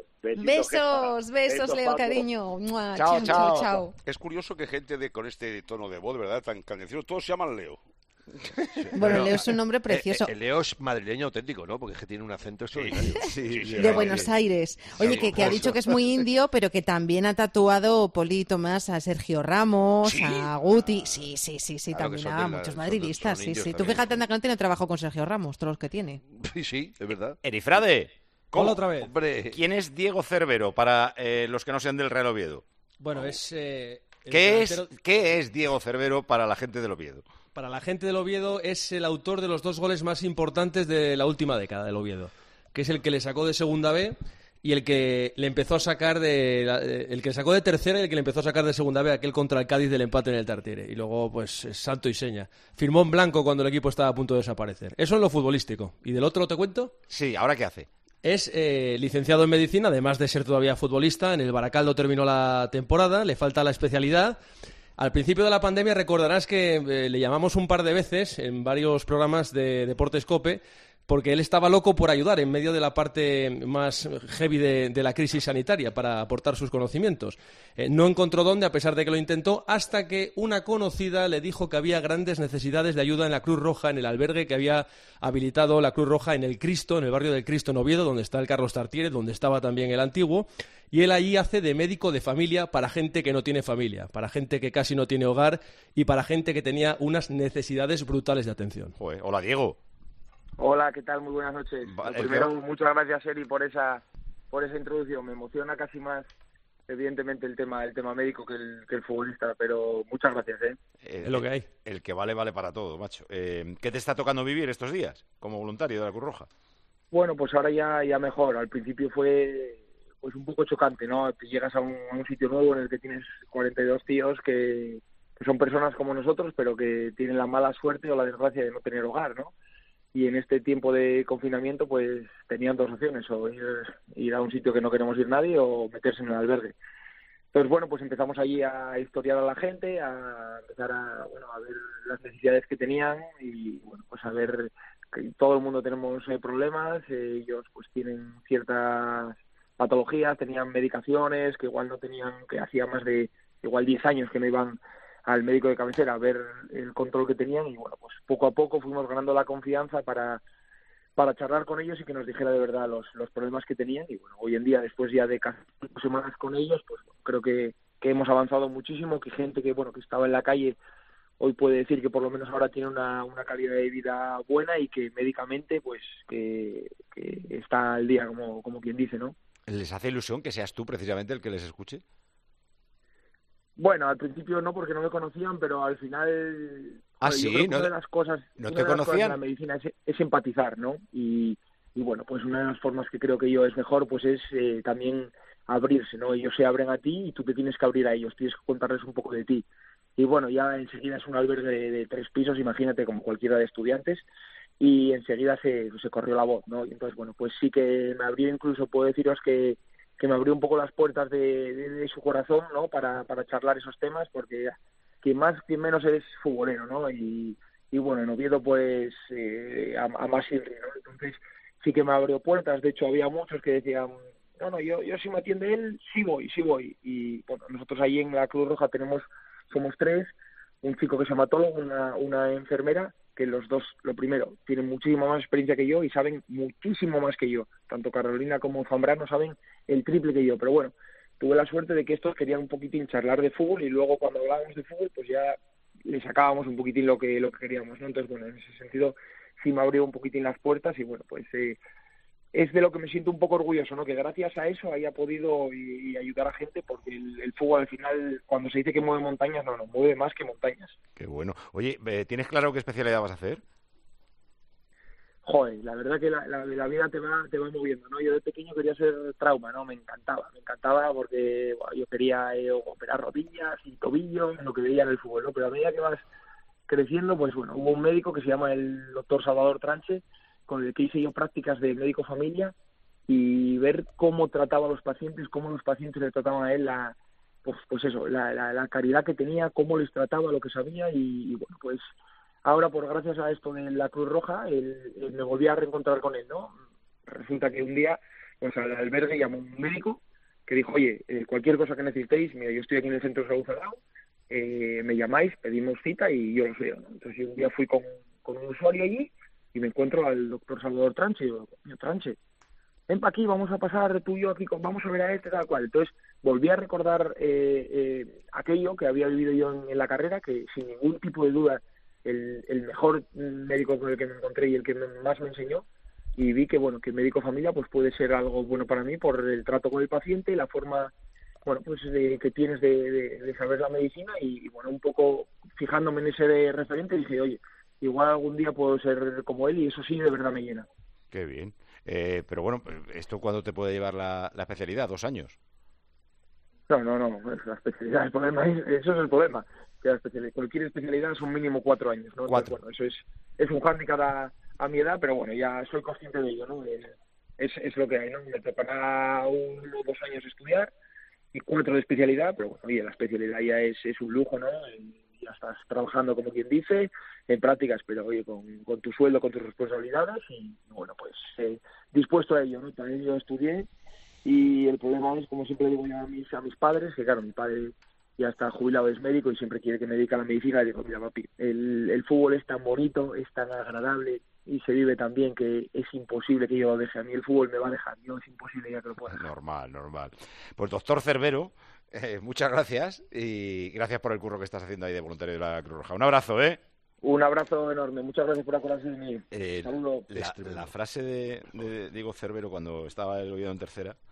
Besos, Leo, Paco. cariño. Chao. Es curioso que gente con este tono de voz, ¿verdad? Tan cadencioso, todos se llaman Leo. Bueno, Leo es un nombre precioso. El Leo es madrileño auténtico, ¿no? Porque es que tiene un acento extraordinario. De Buenos Aires. Oye, que ha dicho que es muy indio, pero que también ha tatuado Poli Tomás a Sergio Ramos, a Guti. Sí, claro, también a muchos madridistas. Sí. Tú fíjate, anda, que no tiene trabajo con Sergio Ramos, todos los que tiene. Sí, es verdad. Erifrade. Hola otra vez. Hombre. ¿Quién es Diego Cervero para los que no sean del Real Oviedo? Bueno, es... ¿Qué es Diego Cervero para la gente del Oviedo? Para la gente del Oviedo es el autor de los 2 goles más importantes de la última década del Oviedo, que es el que le sacó de Segunda B y el que le empezó a sacar el que sacó de tercera y el que le empezó a sacar de Segunda B, aquel contra el Cádiz del empate en el Tartiere. Y luego, pues, es santo y seña. Firmó en blanco cuando el equipo estaba a punto de desaparecer. Eso es lo futbolístico. ¿Y del otro te cuento? Sí, ¿ahora qué hace? Es licenciado en medicina, además de ser todavía futbolista. En el Baracaldo terminó la temporada, le falta la especialidad. Al principio de la pandemia recordarás que le llamamos un par de veces en varios programas de Deportes COPE, porque él estaba loco por ayudar en medio de la parte más heavy de la crisis sanitaria para aportar sus conocimientos. No encontró dónde, a pesar de que lo intentó, hasta que una conocida le dijo que había grandes necesidades de ayuda en la Cruz Roja, en el albergue que había habilitado la Cruz Roja en el Cristo, en el barrio del Cristo en Oviedo, donde está el Carlos Tartiere, donde estaba también el antiguo, y él allí hace de médico de familia para gente que no tiene familia, para gente que casi no tiene hogar y para gente que tenía unas necesidades brutales de atención. Joder, hola, Diego. Hola, ¿qué tal? Muy buenas noches. Vale, primero, muchas gracias, Eri, por esa introducción. Me emociona casi más evidentemente el tema médico que el futbolista, pero muchas gracias. Es lo que hay. El que vale para todo, macho. ¿Qué te está tocando vivir estos días como voluntario de la Cruz Roja? Bueno, pues ahora ya mejor. Al principio fue pues un poco chocante, ¿no? Te llegas a un sitio nuevo en el que tienes 42 tíos que son personas como nosotros, pero que tienen la mala suerte o la desgracia de no tener hogar, ¿no? Y en este tiempo de confinamiento pues tenían dos opciones, o ir a un sitio que no queremos ir nadie o meterse en el albergue. Entonces, bueno, pues empezamos allí a historiar a la gente, a empezar a ver las necesidades que tenían y, bueno, pues a ver que todo el mundo tenemos problemas, ellos pues tienen ciertas patologías, tenían medicaciones que igual no tenían, que hacía más de igual 10 años que no iban al médico de cabecera a ver el control que tenían y bueno, pues poco a poco fuimos ganando la confianza para charlar con ellos y que nos dijera de verdad los problemas que tenían y bueno, hoy en día, después ya de casi 5 semanas con ellos, pues creo que hemos avanzado muchísimo, que gente que estaba en la calle hoy puede decir que por lo menos ahora tiene una calidad de vida buena y que médicamente pues que está al día, como quien dice, ¿no? ¿Les hace ilusión que seas tú precisamente el que les escuche? Bueno, al principio no, porque no me conocían, pero al final... Sí, yo creo que una de las cosas... ¿No te conocían? De la medicina es empatizar, ¿no? Y bueno, pues una de las formas que creo que yo es mejor, pues es también abrirse, ¿no? Ellos se abren a ti y tú te tienes que abrir a ellos, tienes que contarles un poco de ti. Y bueno, ya enseguida es un albergue de 3 pisos, imagínate, como cualquiera de estudiantes, y enseguida se corrió la voz, ¿no? Y entonces, bueno, pues sí que me abrió, incluso puedo deciros que me abrió un poco las puertas de su corazón, ¿no? Para charlar esos temas, porque quien más, quien menos es futbolero, ¿no? Y bueno, en Oviedo, pues, a más Inri, ¿no? Entonces, sí que me abrió puertas. De hecho, había muchos que decían, no, yo si me atiende él, sí voy. Y bueno, nosotros ahí en la Cruz Roja somos 3, un chico que se llama Tolo, una enfermera, que los dos, lo primero, tienen muchísima más experiencia que yo y saben muchísimo más que yo. Tanto Carolina como Zambrano saben el triple que yo. Pero bueno, tuve la suerte de que estos querían un poquitín charlar de fútbol y luego cuando hablábamos de fútbol, pues ya le sacábamos un poquitín lo que queríamos, ¿no? Entonces, bueno, en ese sentido sí me abrió un poquitín las puertas y bueno, pues es de lo que me siento un poco orgulloso, ¿no? Que gracias a eso haya podido y ayudar a gente, porque el fútbol al final, cuando se dice que mueve montañas, no, mueve más que montañas. Qué bueno. Oye, ¿tienes claro qué especialidad vas a hacer? Joder, la verdad que la vida te va moviendo, ¿no? Yo de pequeño quería ser trauma, ¿no? Me encantaba porque bueno, yo quería operar rodillas y tobillos, lo que veía en el fútbol, ¿no? Pero a medida que vas creciendo, pues bueno, hubo un médico que se llama el doctor Salvador Tranche, con el que hice yo prácticas de médico familia y ver cómo trataba a los pacientes, cómo los pacientes le trataban a él la caridad que tenía, cómo les trataba, lo que sabía y bueno, pues ahora por gracias a esto de la Cruz Roja me volví a reencontrar con él, ¿no? Resulta que un día pues al albergue llamó un médico que dijo, oye, cualquier cosa que necesitéis, mira, yo estoy aquí en el centro de salud cerrado, me llamáis, pedimos cita y yo los veo, ¿no? Entonces yo un día fui con un usuario allí y me encuentro al doctor Salvador Tranche y digo, Tranche, ven para aquí, vamos a pasar tú y yo aquí, vamos a ver a tal cual. Entonces volví a recordar aquello que había vivido yo en la carrera, que sin ningún tipo de duda el mejor médico con el que me encontré y el que más me enseñó, y vi que bueno, que médico familia pues puede ser algo bueno para mí por el trato con el paciente y la forma bueno pues que tienes de saber la medicina y bueno, un poco fijándome en ese referente dije, oye, igual algún día puedo ser como él y eso sí de verdad me llena. Qué bien. Pero bueno, ¿esto cuándo te puede llevar la especialidad? ¿2 años? No, la especialidad, el problema eso es el problema. Que cualquier especialidad son mínimo 4 años, ¿no? 4. Entonces, bueno, eso es un hándicap a mi edad, pero bueno, ya soy consciente de ello, ¿no? Es lo que hay, ¿no? Me tocará 1 o 2 años estudiar y 4 de especialidad, pero bueno, oye, la especialidad ya es un lujo, ¿no? Ya estás trabajando, como quien dice, en prácticas, pero oye, con tu sueldo, con tus responsabilidades y bueno, pues dispuesto a ello, ¿no? También yo estudié y el problema es, como siempre digo a mis padres, que claro, mi padre ya está jubilado, es médico y siempre quiere que me dedique a la medicina, y digo, mira papi, el fútbol es tan bonito, es tan agradable y se vive tan bien que es imposible que yo lo deje. A mí el fútbol me va a dejar, yo es imposible ya que lo pueda dejar. Normal. Pues doctor Cervero, muchas gracias y gracias por el curro que estás haciendo ahí de voluntario de la Cruz Roja. Un abrazo, Un abrazo enorme, muchas gracias por acordarse de mí. Saludos. La frase de Diego Cervero cuando estaba el Oviedo en tercera,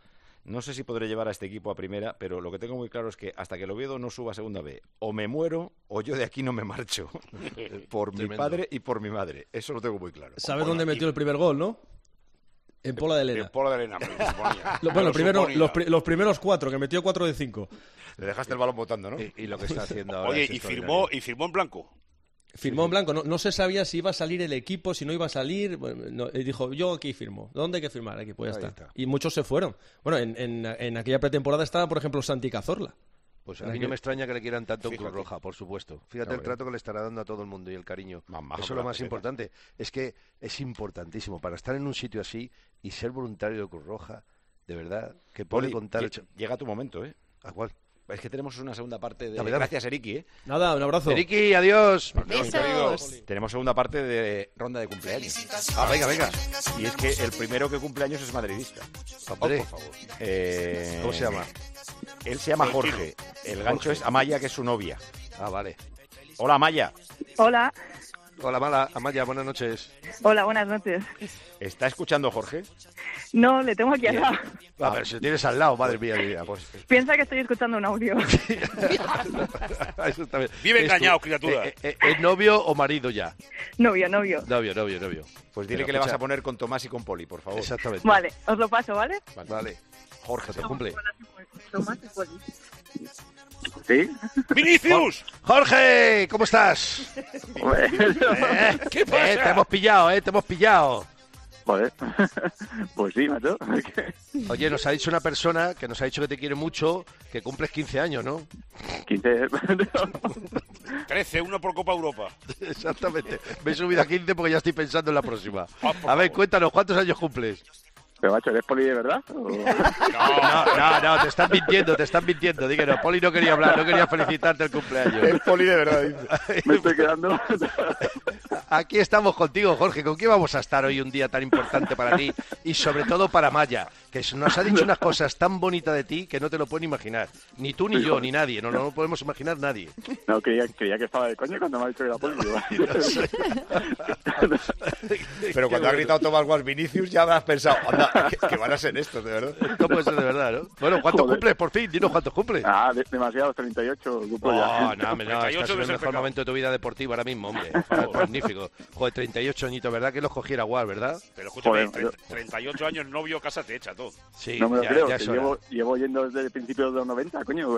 no sé si podré llevar a este equipo a primera, pero lo que tengo muy claro es que hasta que el Oviedo no suba a segunda B, o me muero o yo de aquí no me marcho. Por mi padre y por mi madre. Eso lo tengo muy claro. ¿Sabes dónde metió el primer gol, no? En Pola de Lena. En Pola de Lena, me lo suponía. Bueno, los primeros 4, que metió 4 de 5. Le dejaste el balón botando, ¿no? Y lo que está haciendo ahora. Oye, y firmó en blanco. Firmó en blanco, no se sabía si iba a salir el equipo, si no iba a salir. Bueno, dijo, yo aquí firmo. ¿Dónde hay que firmar? Aquí, pues ya está. Y muchos se fueron. Bueno, en aquella pretemporada estaba, por ejemplo, Santi Cazorla. Pues a mí no me extraña que le quieran tanto en Cruz Roja, por supuesto. Fíjate el trato que le estará dando a todo el mundo y el cariño. Eso es lo más importante. Es que es importantísimo para estar en un sitio así y ser voluntario de Cruz Roja, de verdad, que puede contar... Llega tu momento, ¿eh? ¿A cuál? Es que tenemos una segunda parte de... Dame. Gracias, Eriki, ¿eh? Nada, un abrazo. Eriki, adiós. Besos. Tenemos segunda parte de ronda de cumpleaños. Venga. Y es que el primero que cumple años es madridista. Hombre. Por favor. ¿Cómo se llama? Él se llama Jorge. El gancho es Amaya, que es su novia. Ah, vale. Hola, Amaya. Hola. Hola, Amaya, buenas noches. Hola, buenas noches. ¿Está escuchando Jorge? No, le tengo aquí al lado. A ver, si lo tienes al lado, madre mía. Pues... Piensa que estoy escuchando un audio. Eso está bien. Vive engañado, criatura. ¿Es novio o marido ya? Novio. Novio. Pues dile que le vas a poner con Tomás y con Poli, por favor. Exactamente. Vale, os lo paso, ¿vale? Vale. Jorge, te cumple. Tomás y Poli. ¿Sí? ¡Vinicius! ¡Jorge! ¿Cómo estás? ¿Qué pasa? Te hemos pillado. Joder. Pues sí, macho. Oye, nos ha dicho una persona que nos ha dicho que te quiere mucho, que cumples 15 años, ¿no? 15. 13, uno por Copa Europa. Exactamente. Me he subido a 15 porque ya estoy pensando en la próxima. A ver, cuéntanos, ¿cuántos años cumples? Pero, macho, ¿eres Poli de verdad? No, te están mintiendo. Dí que no, Poli no quería hablar, no quería felicitarte el cumpleaños. Es Poli de verdad, dice. Me estoy quedando. Aquí estamos contigo, Jorge. ¿Con qué vamos a estar hoy un día tan importante para ti? Y sobre todo para Maya, que nos ha dicho unas cosas tan bonitas de ti que no te lo pueden imaginar. Ni tú, ni yo, ni nadie. No lo podemos imaginar nadie. No, creía que estaba de coña cuando me ha dicho que era Poli. Pero cuando ha gritado Tomás Guas Vinicius ya me has pensado, anda, que van a ser estos, de verdad. No puede ser de verdad, ¿no? Bueno, ¿cuántos cumples, por fin? Dinos cuántos cumples. Demasiados, 38. No, estás en el mejor momento de tu vida deportiva ahora mismo, hombre. Magnífico. Joder, 38 añitos, ¿verdad? Que los cogiera Guas, ¿verdad? Pero escúchame, 38 años novio, casa te echa todo. Sí, no me lo creo, que llevo yendo desde el principio de los 90, coño.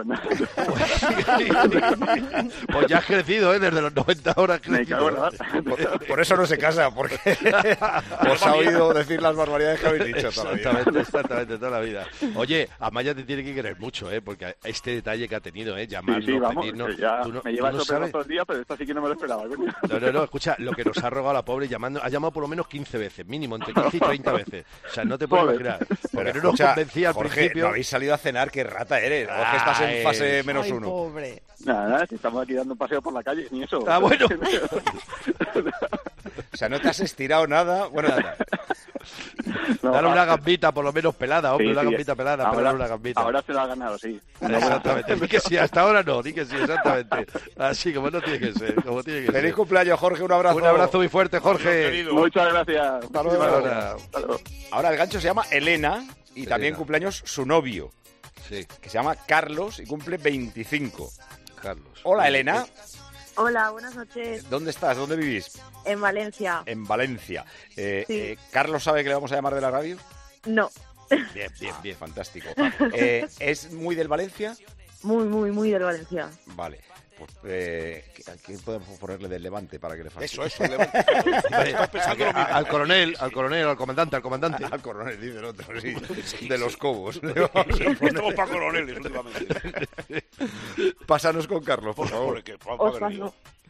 Pues ya has crecido, ¿eh? Desde los 90 ahora has crecido. Por eso no se casa, porque os ha oído decir las barbaridades que habéis dicho toda la vida. Exactamente, toda la vida. Oye, Amaya te tiene que querer mucho, ¿eh? Porque este detalle que ha tenido, ¿eh? Llamarnos, sí, vamos, pedirnos... ya tú no, me lleva eso todos los días, pero esto sí que no me lo esperaba, coño. No, escucha, lo que nos ha rogado la pobre ha llamado por lo menos 15 veces, mínimo, entre 15 y 30 veces. O sea, no te puedes imaginar. Porque no nos convencía al Jorge, principio... no habéis salido a cenar, qué rata eres. O que estás en fase menos uno. Pobre. Nada, si estamos aquí dando un paseo por la calle, ni eso. Ah, bueno. O sea, no te has estirado nada. Bueno, nada. No, dale una gambita, por lo menos pelada, hombre, una gambita pelada, ahora, una gambita. Ahora se lo ha ganado, sí. Exactamente. Di que sí, hasta ahora no, di que sí, exactamente. Así como no tiene que ser, como tiene que ser. Feliz cumpleaños, Jorge, un abrazo. Un abrazo muy fuerte, Jorge. Muchas gracias. Hasta luego. Ahora el gancho se llama Elena y también cumpleaños su novio, que se llama Carlos y cumple 25. Carlos. Hola, Elena. Hola, buenas noches. ¿Dónde estás? ¿Dónde vivís? En Valencia. En Valencia. Sí. ¿Carlos sabe que le vamos a llamar de la radio? No. Bien, fantástico. ¿Es muy del Valencia? Muy del Valencia. Vale. Pues, ¿a quién podemos ponerle del Levante para que le fastidies? Eso, Levante. Estás pensando lo mismo. Al coronel, al comandante. Al coronel, dice el otro, sí. De los Cobos. Estamos para coroneles últimamente. Pásanos con Carlos, por favor. Os paso.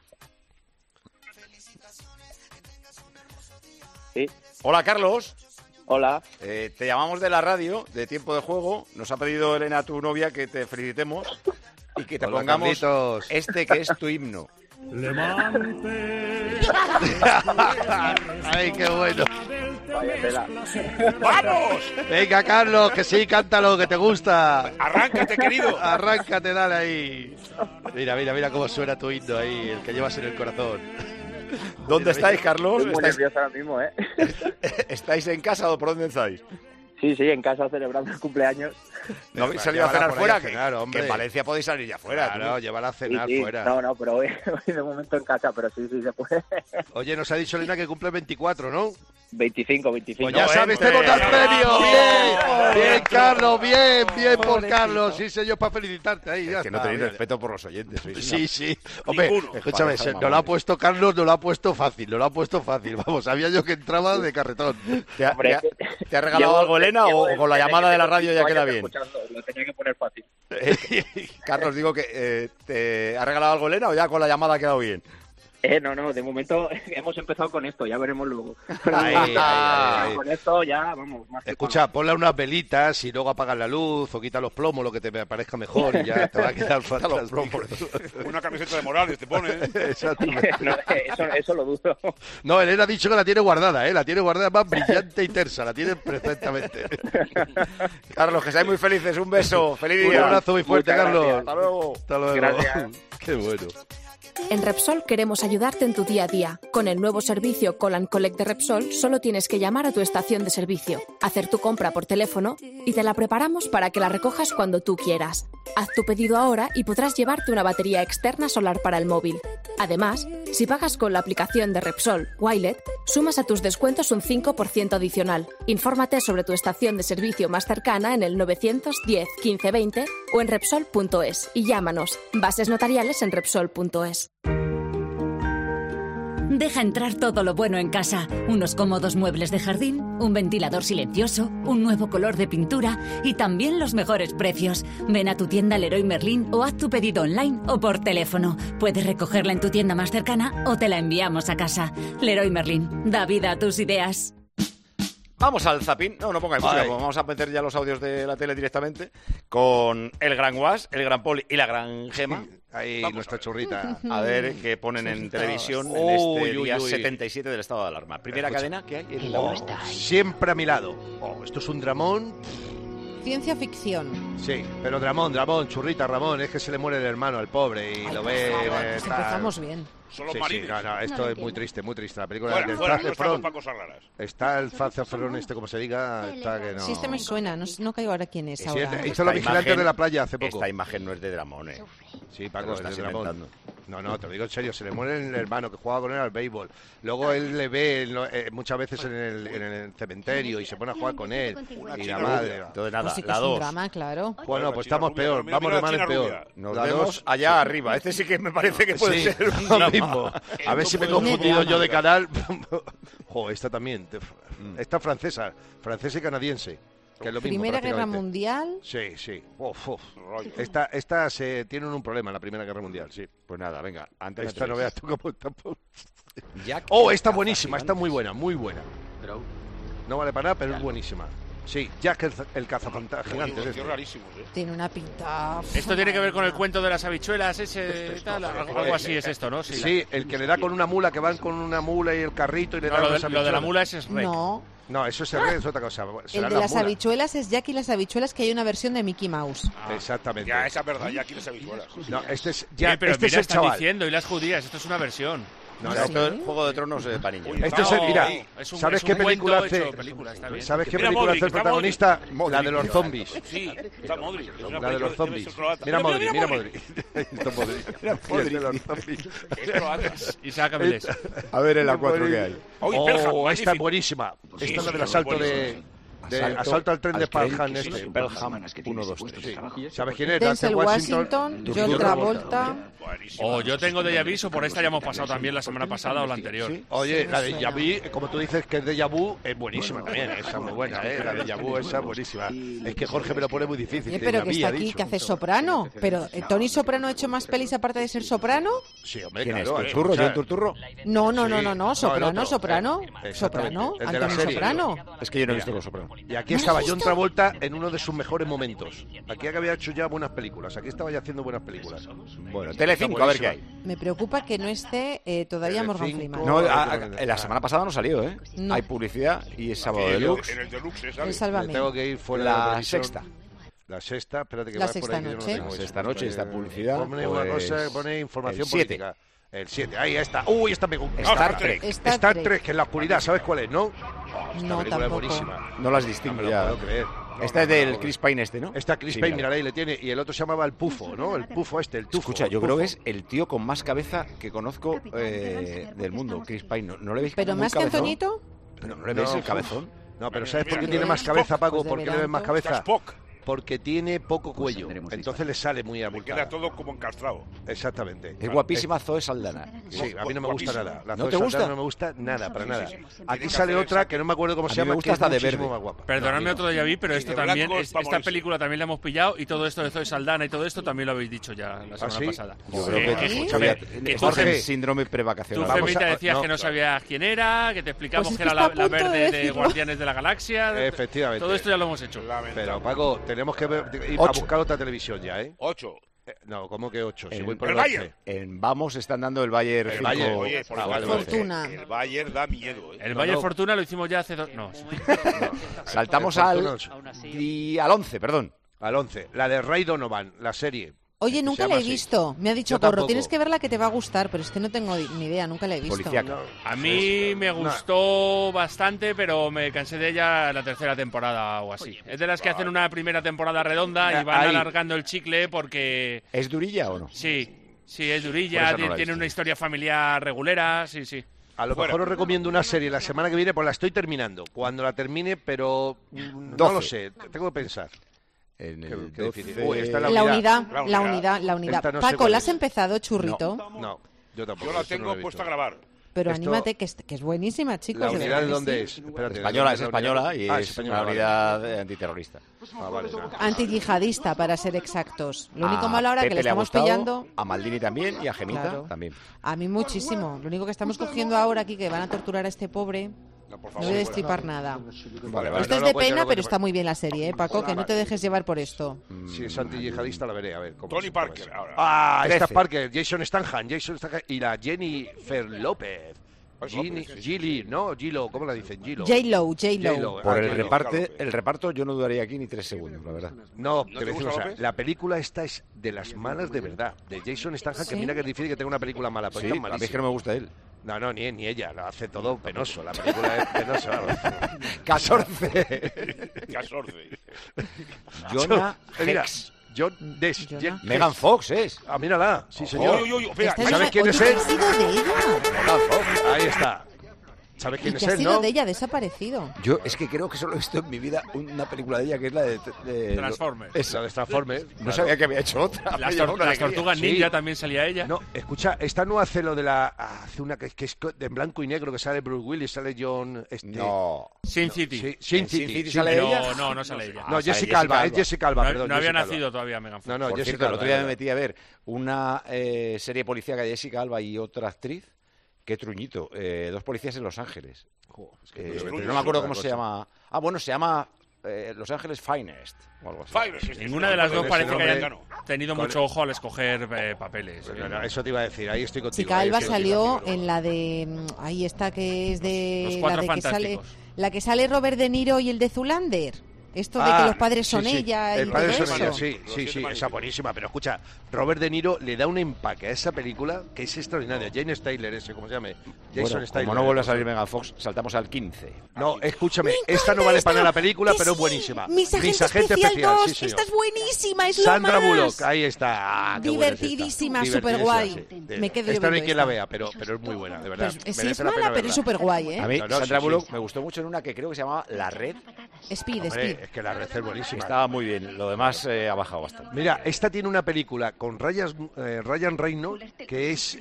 Sí. Hola, Carlos. Hola. Te llamamos de la radio, de Tiempo de Juego. Nos ha pedido Elena, tu novia, que te felicitemos y que te pongamos Carlitos. este que es tu himno. Levante. Ay, qué bueno. ¡Vamos! Venga, Carlos, que sí, cántalo, que te gusta. Arráncate, querido. Arráncate, dale ahí. Mira cómo suena tu himno ahí, el que llevas en el corazón. ¿Dónde estáis, Carlos? Estoy muy nervioso ahora mismo, ¿eh? ¿Estáis en casa o por dónde estáis? Sí, en casa celebrando el cumpleaños. ¿No habéis salido a cenar fuera? Cenar, que en Valencia podéis salir ya fuera. Claro, llévala a cenar fuera. No, pero hoy de momento en casa, pero sí se puede. Oye, nos ha dicho Elena que cumple 24, ¿no? 25. Pues ya sabes, te hemos dado el premio. Bien, Carlos, bien por Carlos. Sí, señor, para felicitarte ahí. Es que no tenéis respeto por los oyentes. Sí. Hombre, escúchame, nos lo ha puesto Carlos, nos lo ha puesto fácil. Vamos, sabía yo que entraba de carretón. ¿Te ha regalado algo, Elena, o con la llamada de la radio ya queda bien? Lo tenía que poner fácil. Carlos, digo que ¿te ha regalado algo, Elena, o ya con la llamada ha quedado bien? No, de momento hemos empezado con esto, ya veremos luego. Ay. Con esto ya, vamos. Más Escucha, ponle unas velitas y luego apagas la luz o quita los plomos, lo que te parezca mejor, y ya te va a quedar fantástico. Una camiseta de Morales te pone. Exactamente. No, eso lo dudo. No, Elena ha dicho que la tiene guardada, la tiene guardada más brillante y tersa, la tiene perfectamente. Carlos, que seáis muy felices, un beso, feliz día. Un abrazo muy fuerte, Carlos. Hasta luego. Hasta luego. Gracias. Qué bueno. En Repsol queremos ayudarte en tu día a día. Con el nuevo servicio Call & Collect de Repsol, solo tienes que llamar a tu estación de servicio, hacer tu compra por teléfono y te la preparamos para que la recojas cuando tú quieras. Haz tu pedido ahora y podrás llevarte una batería externa solar para el móvil. Además, si pagas con la aplicación de Repsol Wilet, sumas a tus descuentos un 5% adicional. Infórmate sobre tu estación de servicio más cercana en el 910 15 20 o en Repsol.es y llámanos. Bases notariales en Repsol.es. Deja entrar todo lo bueno en casa. Unos cómodos muebles de jardín, un ventilador silencioso, un nuevo color de pintura y también los mejores precios. Ven a tu tienda Leroy Merlin o haz tu pedido online o por teléfono. Puedes recogerla en tu tienda más cercana o te la enviamos a casa. Leroy Merlin, da vida a tus ideas. Vamos al zapín. No pongáis música, pues vamos a meter ya los audios de la tele directamente con el gran Guas, el gran Poli y la gran Gema. Ahí nuestra churrita. A ver qué ponen en televisión en este día 77 del estado de alarma. Primera cadena que hay en la Siempre a mi lado. Esto es un dramón. Ciencia ficción. Sí, pero dramón, churrita, Ramón, es que se le muere el hermano al pobre y lo ve. Empezamos bien. Son los sí, marines. No, esto es muy triste. La película de fuera, Zac cosas raras. Está el Zac Efron, como se diga, está que no. Sí, me suena, no caigo ahora quién es ahora. Hizo Los Vigilantes de la Playa hace poco. Esta imagen no es de Dramón, Sí, Paco, es de Dramón. No, te lo digo en serio, se le muere el hermano que jugaba con él al béisbol. Luego él le ve muchas veces en el cementerio y se pone a jugar con él. Y la madre. Entonces nada, pues sí que la 2. Es un drama, claro. Bueno, pues estamos peor, vamos de mal en peor. Nos vemos allá arriba. Este sí que me parece que puede ser un drama. Mismo. A ver si me he confundido yo de canal. Esta también. Esta francesa y canadiense. Que es lo mismo, Primera Guerra Mundial. Sí. Esta tienen un problema en la Primera Guerra Mundial, sí. Pues nada, venga. Antes esta no veas tú cómo está. Jack, esta buenísima, está muy buena. No vale para nada, pero es buenísima. Sí, Jack el cazafantasmas gigantes. Tiene una pinta. Esto tiene que ver con el cuento de las habichuelas, algo así es esto, ¿no? Sí, el que le da con una mula, que van con una mula y el carrito y le dan las habichuelas. Lo de la mula es Rec. No, eso es el Rec, es otra cosa. El de las habichuelas es Jack y las habichuelas, que hay una versión de Mickey Mouse. Exactamente. Ya, esa es verdad, Jack y las habichuelas. No, este es Jack, pero este mira, es el chaval. diciendo, y las judías, esto es una versión. No, esto es Juego de Tronos para niños. Esto es mira, ¿sabes qué película hace? ¿Sabes qué película hace el protagonista? La de los zombies. Sí, está Modric. La de los zombies. Mira Modric. Mira Modric. de los zombies. Es croata. Isaac Avilés. A ver en la 4 que hay. Esta es buenísima. Esta es la del asalto asalto al tren de Pelham Pelham 1, 2, 3. ¿Sabes quién es? Denzel Washington, John Travolta. Yo tengo déjà vu, o por esta ya hemos pasado también la semana pasada o la anterior. Oye, la de déjà vu, como tú dices que es déjà vu, es buenísima también, esa es muy buena, la de déjà vu esa es buenísima. Es que Jorge me lo pone muy difícil. Pero que está aquí, que hace soprano. Pero ¿Tony Soprano ha hecho más pelis aparte de ser soprano? Sí, hombre, ¿quién claro. es? ¿Turturro? ¿John Turturro? No, Soprano. Antonio Soprano. Es que yo no he visto Los Sopranos. Y aquí estaba John Travolta en uno de sus mejores momentos. Aquí había hecho ya buenas películas. Aquí estaba ya haciendo buenas películas. Bueno, Telecinco, a ver qué hay. Me preocupa que no esté todavía Morgan Freeman. No, la semana pasada no salió, ¿eh? No. Hay publicidad y es sábado deluxe. En el deluxe, ¿sabes? Sálvame. Tengo que ir fuera la sexta. La sexta, espérate que la va por ahí. Noche. La sexta noche está publicidad. Pone una cosa, pone información política. El 7, ahí está. Esta me gusta. Star Trek. Star Trek, que en la oscuridad, ¿sabes cuál es, no? No, película tampoco. es buenísima. No las distingo No me lo ya. puedo creer. Esta es del Chris Pine ¿no? Esta Chris Sí, Pine, mira. mira, ahí le tiene. Y el otro se llamaba el Pufo, ¿no? El Pufo el Tufo. Escucha, yo el creo Pufo. que es el tío con más cabeza que conozco del mundo, Chris Pine. ¿No le veis ¿Pero como más un que cabezón? Antoñito? ¿Pero no le veis el cabezón? No, pero ¿sabes por qué Mira, tiene más cabeza, Paco? Pues ¿Por qué le ves más cabeza? Spock. Porque tiene poco cuello. Entonces le sale muy Le abultada. queda todo como encastrado. Exactamente. Es guapísima Zoe Saldana. Sí, a mí no me gusta Guapísima. nada. La ¿No Zoe te gusta? Saldana no me gusta nada, para nada. Aquí Tiene que sale hacer otra esa- que no me acuerdo cómo A se mí me llama, gusta que hasta es de muchísimo verde. más guapa. Perdonadme otro déjà vu, pero Sí, esto de también, blancos, vamos esta a ir. película también la hemos pillado y todo esto de Zoe Saldana y todo esto también lo habéis dicho ya la semana sí? pasada. Yo creo que escúchame, tú Jorge, tienes síndrome tú, prevacacional. Vamos Femita, a- decías no, que no sabías quién era, que te explicamos Pues es que que era está a la punto de verde de decirlo. Guardianes de la Galaxia. Efectivamente. Todo esto ya lo hemos hecho. Pero, Paco, tenemos que ir a Ocho. buscar otra televisión ya, ¿eh? 8. No, ¿cómo que 8? Si El- voy por el el Bayern. 11. En Vamos están dando el Bayern El 5. Bayern, Oye, por Ah, vale, supuesto, Fortuna. El Bayern da miedo. El No, Bayern no. Fortuna lo hicimos ya hace 2... No. Saltamos El al, Fortuna al 11, perdón. Al 11. La de Ray Donovan, la serie. Oye, Se nunca llama la he así. visto. Me ha dicho Yo Corro, tampoco. tienes que verla que te va a gustar, pero es que no tengo ni idea, nunca la he visto. Policíaca. A mí me gustó bastante, pero me cansé de ella la tercera temporada o así. Es de las que hacen una primera temporada redonda y van Ahí. alargando el chicle porque... ¿Es durilla o no? Sí, es Por durilla, eso no la he tiene visto. una historia familiar regulera, sí. A lo mejor os recomiendo una serie la semana que viene, pues la estoy terminando. Cuando la termine, pero no 12. lo sé. Tengo que pensar. En Qué el difícil. 12. Uy, esta es La unidad. Esta no sé Paco, cuál ¿la es. has empezado, churrito? No, yo tampoco. Yo la esto no lo tengo he puesta a visto. grabar. Pero Esto- anímate, que es buenísima, chicos. ¿La de unidad verdad de que dónde sí. es? Espérate, Española, ¿de es dónde la española unidad? y Ah, es española, una vale. unidad antiterrorista. Ah, vale. Antiyihadista, para ser exactos. Lo único A malo ahora que Pepe le le ha estamos gustado, pillando... A Maldini también y a Gemita Claro. también. A mí muchísimo. Lo único que estamos cogiendo ahora aquí, que van a torturar a este pobre... No, por No favor. voy a destripar nada. Vale, vale. Esto es no de lo cuento, pena, no pero lo está muy bien la serie, Paco, que no te dejes llevar por esto. Si es antiyihadista la veré, a ver. ¿cómo Tony es, cómo Parker, es? ahora. Ah, esta 13. es Parker, Jason Statham y la Jennifer López. López. Gilly, ¿no? Gilo, ¿cómo la dicen? Gilo. J-Lo. J-Lo. Por Ah, el J-Lo. reparto yo no dudaría aquí ni 3 segundos, la verdad. No, te te voy a decir gusta una cosa, López? la película esta es de las malas de verdad, de Jason Statham, que ¿Sí? mira que es difícil que tenga una película mala, pero Sí, esta es a mí es malísima. que no me gusta él. No, ni ella, lo hace todo penoso, la película es penosa. vamos. 14. 14. Jonah Mira, Hex. John Des. Jonah. Megan Fox es. Ah, mírala, sí señor. Espera, Esta es ¿sabes una- quién es Oye, él? ¿qué ha sido de ella? Megan Fox. Ahí está. ¿Sabes ¿Y quién es qué ha él, sido no? de ella? Ha desaparecido. Yo es que creo que solo he visto en mi vida una película de ella que es la de Transformers. Esa. La de Transformers. No claro. sabía que había hecho otra. Las, Me llamó la las alegría. tortugas Sí. ninja también salía ella. No, escucha, esta no hace lo de la... Hace una que es de blanco y negro, que sale Bruce Willis, sale John... No. Sin City. Sí, Sin ¿En Sin City. City sí, sale pero- ella? No sale ella. No, sale Jessica Alba, es Jessica Alba, No, perdón. no había Jessica Alba. nacido todavía Megan Fox. No, no, Por Jessica cierto, el Alba. otro día me era. metí a ver una serie policíaca de Jessica Alba y otra actriz. Qué truñito. 2 policías en Los Ángeles. Es que Pero truño no me acuerdo es cómo otra se cosa. llama. Ah, bueno, se llama Los Ángeles Finest o algo así. Ninguna de las dos ese parece que nombre- hayan tenido con- mucho ojo al escoger papeles. No, no, eso te iba a decir, ahí estoy contigo. Chica ahí Alba estoy contigo. salió en la de... Ahí está, que es de... Los La Cuatro de que sale, Fantásticos. la que sale Robert De Niro y el de Zoolander. Esto de que los padres son ella y el padre todo son eso. ella, sí, esa buenísima. Pero escucha, Robert De Niro le da un empaque a esa película que es extraordinario. Jane Styler, ese, ¿cómo se llame? Jason Bueno, Styler. como no vuelve a salir Megan Fox, saltamos al 15. No, escúchame, Me esta no encanta vale esta, para nada la película, que pero es sí, buenísima. Mis Agente Especial 2, sí, señor. esta es buenísima, es Sandra lo más. Bullock, ahí está. Ah, qué buena es esta. Divertidísima, Divertidísima, superguay. sí. Me quedo Esta no hay viendo quien la esta. vea, pero es muy buena, de verdad. Pues, sí, Merece es la pena mala, pero verla. es súper guay, ¿eh? A mí, No, no, Sandra sí, Bullock sí. me gustó mucho en una que creo que se llamaba La Red. Speed, Hombre, Speed. es que la red es buenísima. Estaba muy bien. Lo demás ha bajado bastante. Mira, esta tiene una película con Ryan Reynolds, que es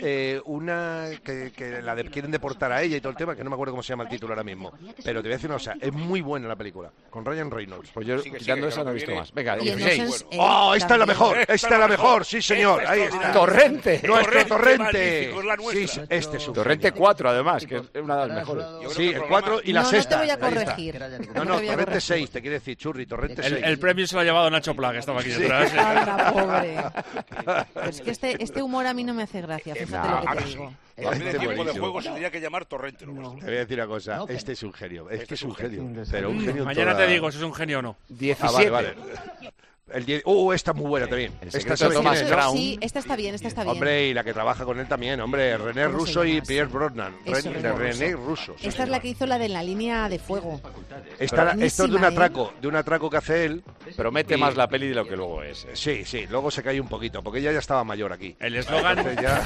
una que la quieren deportar a ella y todo el tema, que no me acuerdo cómo se llama el título ahora mismo. Pero te voy a decir una cosa, es muy buena la película, con Ryan Reynolds. Pues yo, quitando esa, no he visto más. Venga, Y en 16. Ocean's ¡Oh, Eight esta es la también. mejor! ¡Esta es la mejor! ¡Sí, señor! Ahí está. ¡Torrente! ¡Nuestro Torrente! magnífico, es la nuestra. Sí, este es un Torrente genio. 4, además, que es una de las mejores. Sí, el 4 y la No, sexta. no te voy a Ahí está. corregir. No, te no, voy a Torrente corregir. 6, te quiere decir, Churri, Torrente 6. El premio se lo ha llevado Nacho Pla, que estaba aquí detrás. Anda, pobre. Pero es que este humor a mí no me hace gracia, fíjate lo que te digo. En vez de tiempo de buenísimo. juego se tendría que llamar Torrente. ¿no? Te voy a decir una cosa, este es un genio, es que es un genio, pero un genio en Mañana toda- te digo si es un genio o no. 17. vale. Esta es muy buena también. Esta está bien, esta está bien. Hombre, y la que trabaja con él también, hombre, René Russo y Pierre Brosnan. René Russo. Esta es la que hizo la de la línea de fuego. Esto es de un atraco que hace él. Promete más la peli de lo que luego es. Sí, luego se cae un poquito, porque ella ya estaba mayor aquí. El eslogan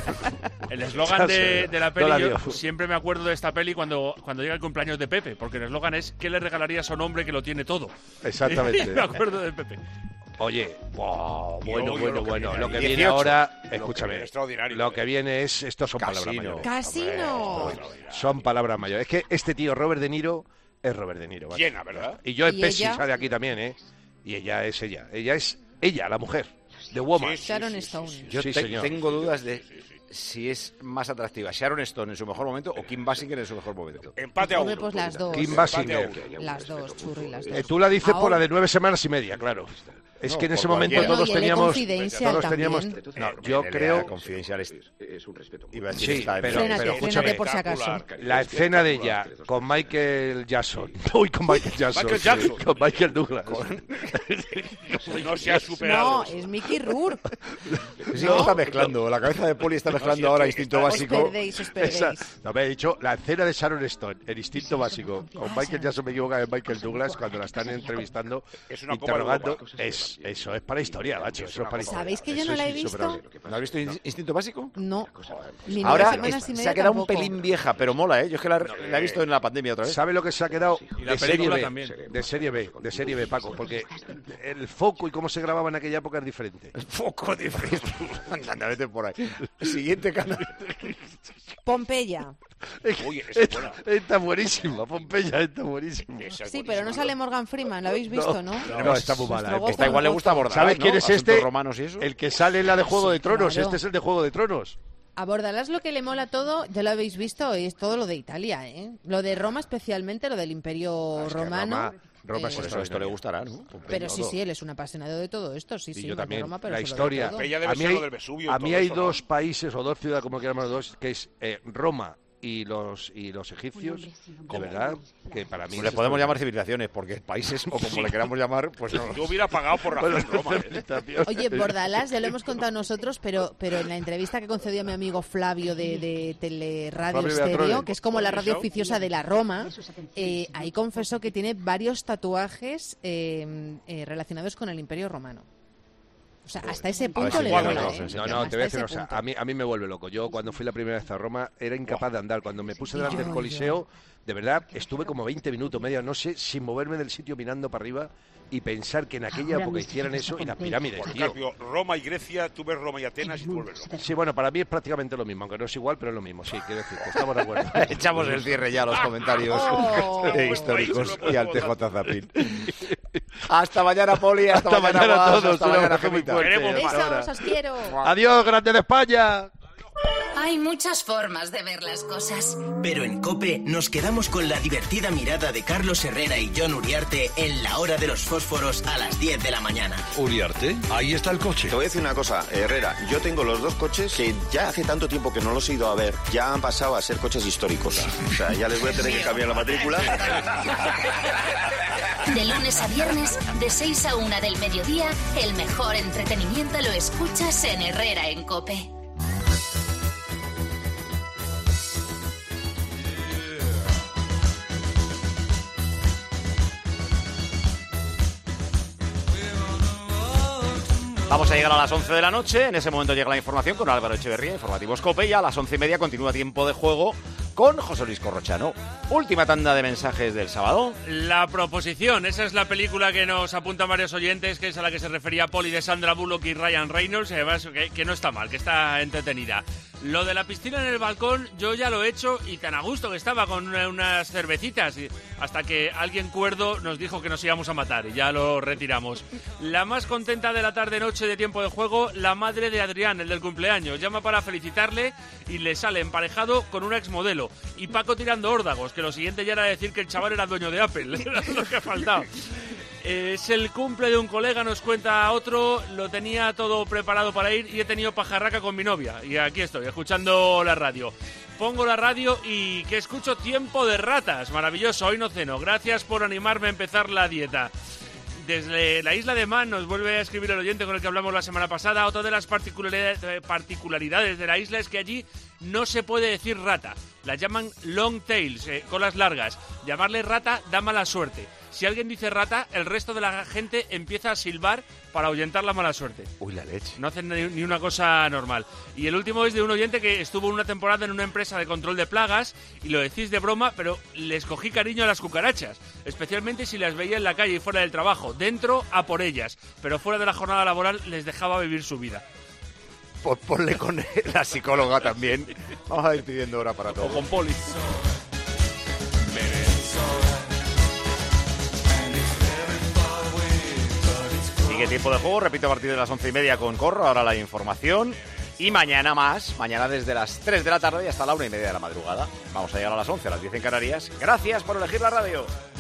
de la peli, yo siempre me acuerdo de esta peli cuando llega el cumpleaños de Pepe, porque el eslogan es ¿qué le regalarías a un hombre que lo tiene todo? Exactamente. Me acuerdo de Pepe. Oye, bueno. Lo que viene ahora, escúchame, lo que viene es, estos son palabras mayores. ¡Casino! Son palabras mayores. Es que este tío, Robert De Niro, es Robert De Niro. ¿vale? Llena, ¿verdad? Y Joe Pesci sale aquí también, ¿eh? Y ella es ella. Ella es ella, la mujer. The Woman. Sharon Stone. Yo tengo dudas de si es más atractiva Sharon Stone en su mejor momento o Kim Basinger en su mejor momento. Empate a uno. Pues las dos. Kim Basinger. Las dos, Churri, las dos. Tú la dices por la de 9 semanas y media, claro. Es que en ese momento todos teníamos... No, yo creo... Confidencial es un respeto. Sí, pero escúchame, por si acaso. La escena de ella con Michael Jackson. Uy, con Michael Jackson. Con Michael Douglas. No se ha superado. No, es Mickey Rourke. Sí, no está mezclando. La cabeza de Poli está mezclando ahora Instinto Básico. Os perdéis. No, me he dicho la escena de Sharon Stone, el Instinto Básico. Con Michael Jackson me equivoco, de Michael Douglas, cuando la están entrevistando, interrogando. Eso es para historia, macho. Eso es para historia. ¿Sabéis que yo no la he visto? ¿No has visto Instinto Básico? No. Ahora se ha quedado un pelín vieja, pero mola, ¿eh? Yo es que la he visto en la pandemia otra vez. ¿Sabe lo que se ha quedado? De serie B. De serie B, Paco, porque el foco y cómo se grababa en aquella época es diferente. El foco diferente. Anda, vete por ahí. Siguiente canal. Pompeya. Oye, está buenísima, Pompeya está buenísima. Sí, pero no sale Morgan Freeman, lo habéis visto, ¿no? No, está muy mala. Esta igual le gusta abordar. ¿Sabes quién es este? Romanos y eso. El que sale en la de Juego de Tronos. Claro. Este es el de Juego de Tronos. A Bordalás lo que le mola todo, ya lo habéis visto, es todo lo de Italia, ¿eh? Lo de Roma especialmente, lo del Imperio Romano. Roma por eso esto le gustará, ¿no? Pero sí, él es un apasionado de todo esto, sí, yo también. Roma, pero la historia. A mí hay dos países o dos ciudades, como queramos dos, que es Roma y los egipcios, de verdad, que para mí... Pues les podemos llamar civilizaciones, porque países, o como le queramos llamar, pues no. Yo hubiera pagado por razón Roma. Oye, Bordalás, ya lo hemos contado nosotros, pero en la entrevista que concedió a mi amigo Flavio de Teleradio Estéreo, que es como la radio oficiosa de la Roma, ahí confesó que tiene varios tatuajes relacionados con el Imperio Romano. O sea, hasta ese punto le mola, No, te voy a decir, o sea, a mí me vuelve loco. Yo cuando fui la primera vez a Roma era incapaz de andar. Cuando me puse delante del Coliseo, de verdad, estuve como 20 minutos, media, no sé, sin moverme del sitio mirando para arriba y pensar que en aquella época hicieran eso y las pirámides, Por tío. cambio, Roma y Grecia, tú ves Roma y Atenas y te vuelves loco. Sí, bueno, para mí es prácticamente lo mismo, aunque no es igual, pero es lo mismo, sí, quiero decir, que estamos de acuerdo. Echamos el cierre ya a los comentarios históricos y al TJ Zapín. Hasta mañana, Poli, hasta mañana a todos. Hasta mañana, Gemita. Besos, os quiero. Adiós, grande de España. Hay muchas formas de ver las cosas. Pero en COPE nos quedamos con la divertida mirada de Carlos Herrera y Jon Uriarte en La Hora de los Fósforos a las 10 de la mañana. Uriarte, ahí está el coche. Te voy a decir una cosa, Herrera, yo tengo los dos coches que ya hace tanto tiempo que no los he ido a ver, ya han pasado a ser coches históricos. O sea, ya les voy a tener que cambiar la matrícula. De lunes a viernes, de 6 a 1 del mediodía, el mejor entretenimiento lo escuchas en Herrera en COPE. Vamos a llegar a las 11 de la noche, en ese momento llega la información con Álvaro Echeverría, Informativos COPE, y a las 11:30 continúa Tiempo de Juego con José Luis Corrochano. Última tanda de mensajes del sábado. La proposición, esa es la película que nos apuntan varios oyentes, que es a la que se refería Poli, de Sandra Bullock y Ryan Reynolds, y además que no está mal, que está entretenida. Lo de la piscina en el balcón, yo ya lo he hecho y tan a gusto que estaba con unas cervecitas, hasta que alguien cuerdo nos dijo que nos íbamos a matar y ya lo retiramos. La más contenta de la tarde-noche de Tiempo de Juego, la madre de Adrián, el del cumpleaños. Llama para felicitarle y le sale emparejado con una exmodelo. Y Paco tirando órdagos, que lo siguiente ya era decir que el chaval era dueño de Apple, era lo que ha faltado. Es el cumple de un colega, nos cuenta otro, lo tenía todo preparado para ir y he tenido pajarraca con mi novia. Y aquí estoy, escuchando la radio. Pongo la radio y que escucho Tiempo de Ratas. Maravilloso, hoy no ceno. Gracias por animarme a empezar la dieta. Desde la isla de Man nos vuelve a escribir el oyente con el que hablamos la semana pasada. Otra de las particularidades de la isla es que allí no se puede decir rata. Las llaman long tails, colas largas. Llamarle rata da mala suerte. Si alguien dice rata, el resto de la gente empieza a silbar para ahuyentar la mala suerte. Uy, la leche. No hacen ni una cosa normal. Y el último es de un oyente que estuvo una temporada en una empresa de control de plagas, y lo decís de broma, pero les cogí cariño a las cucarachas, especialmente si las veía en la calle y fuera del trabajo. Dentro, a por ellas, pero fuera de la jornada laboral les dejaba vivir su vida. Pues ponle con la psicóloga también. Vamos a ir pidiendo hora para todo. O con Poli. Sigue tiempo de juego, repito, a partir de las 11:30 con Corro, ahora la información. Y mañana más, mañana desde las 3 de la tarde y hasta la 1:30 de la madrugada. Vamos a llegar a las 11, a las 10 en Canarias. Gracias por elegir la radio.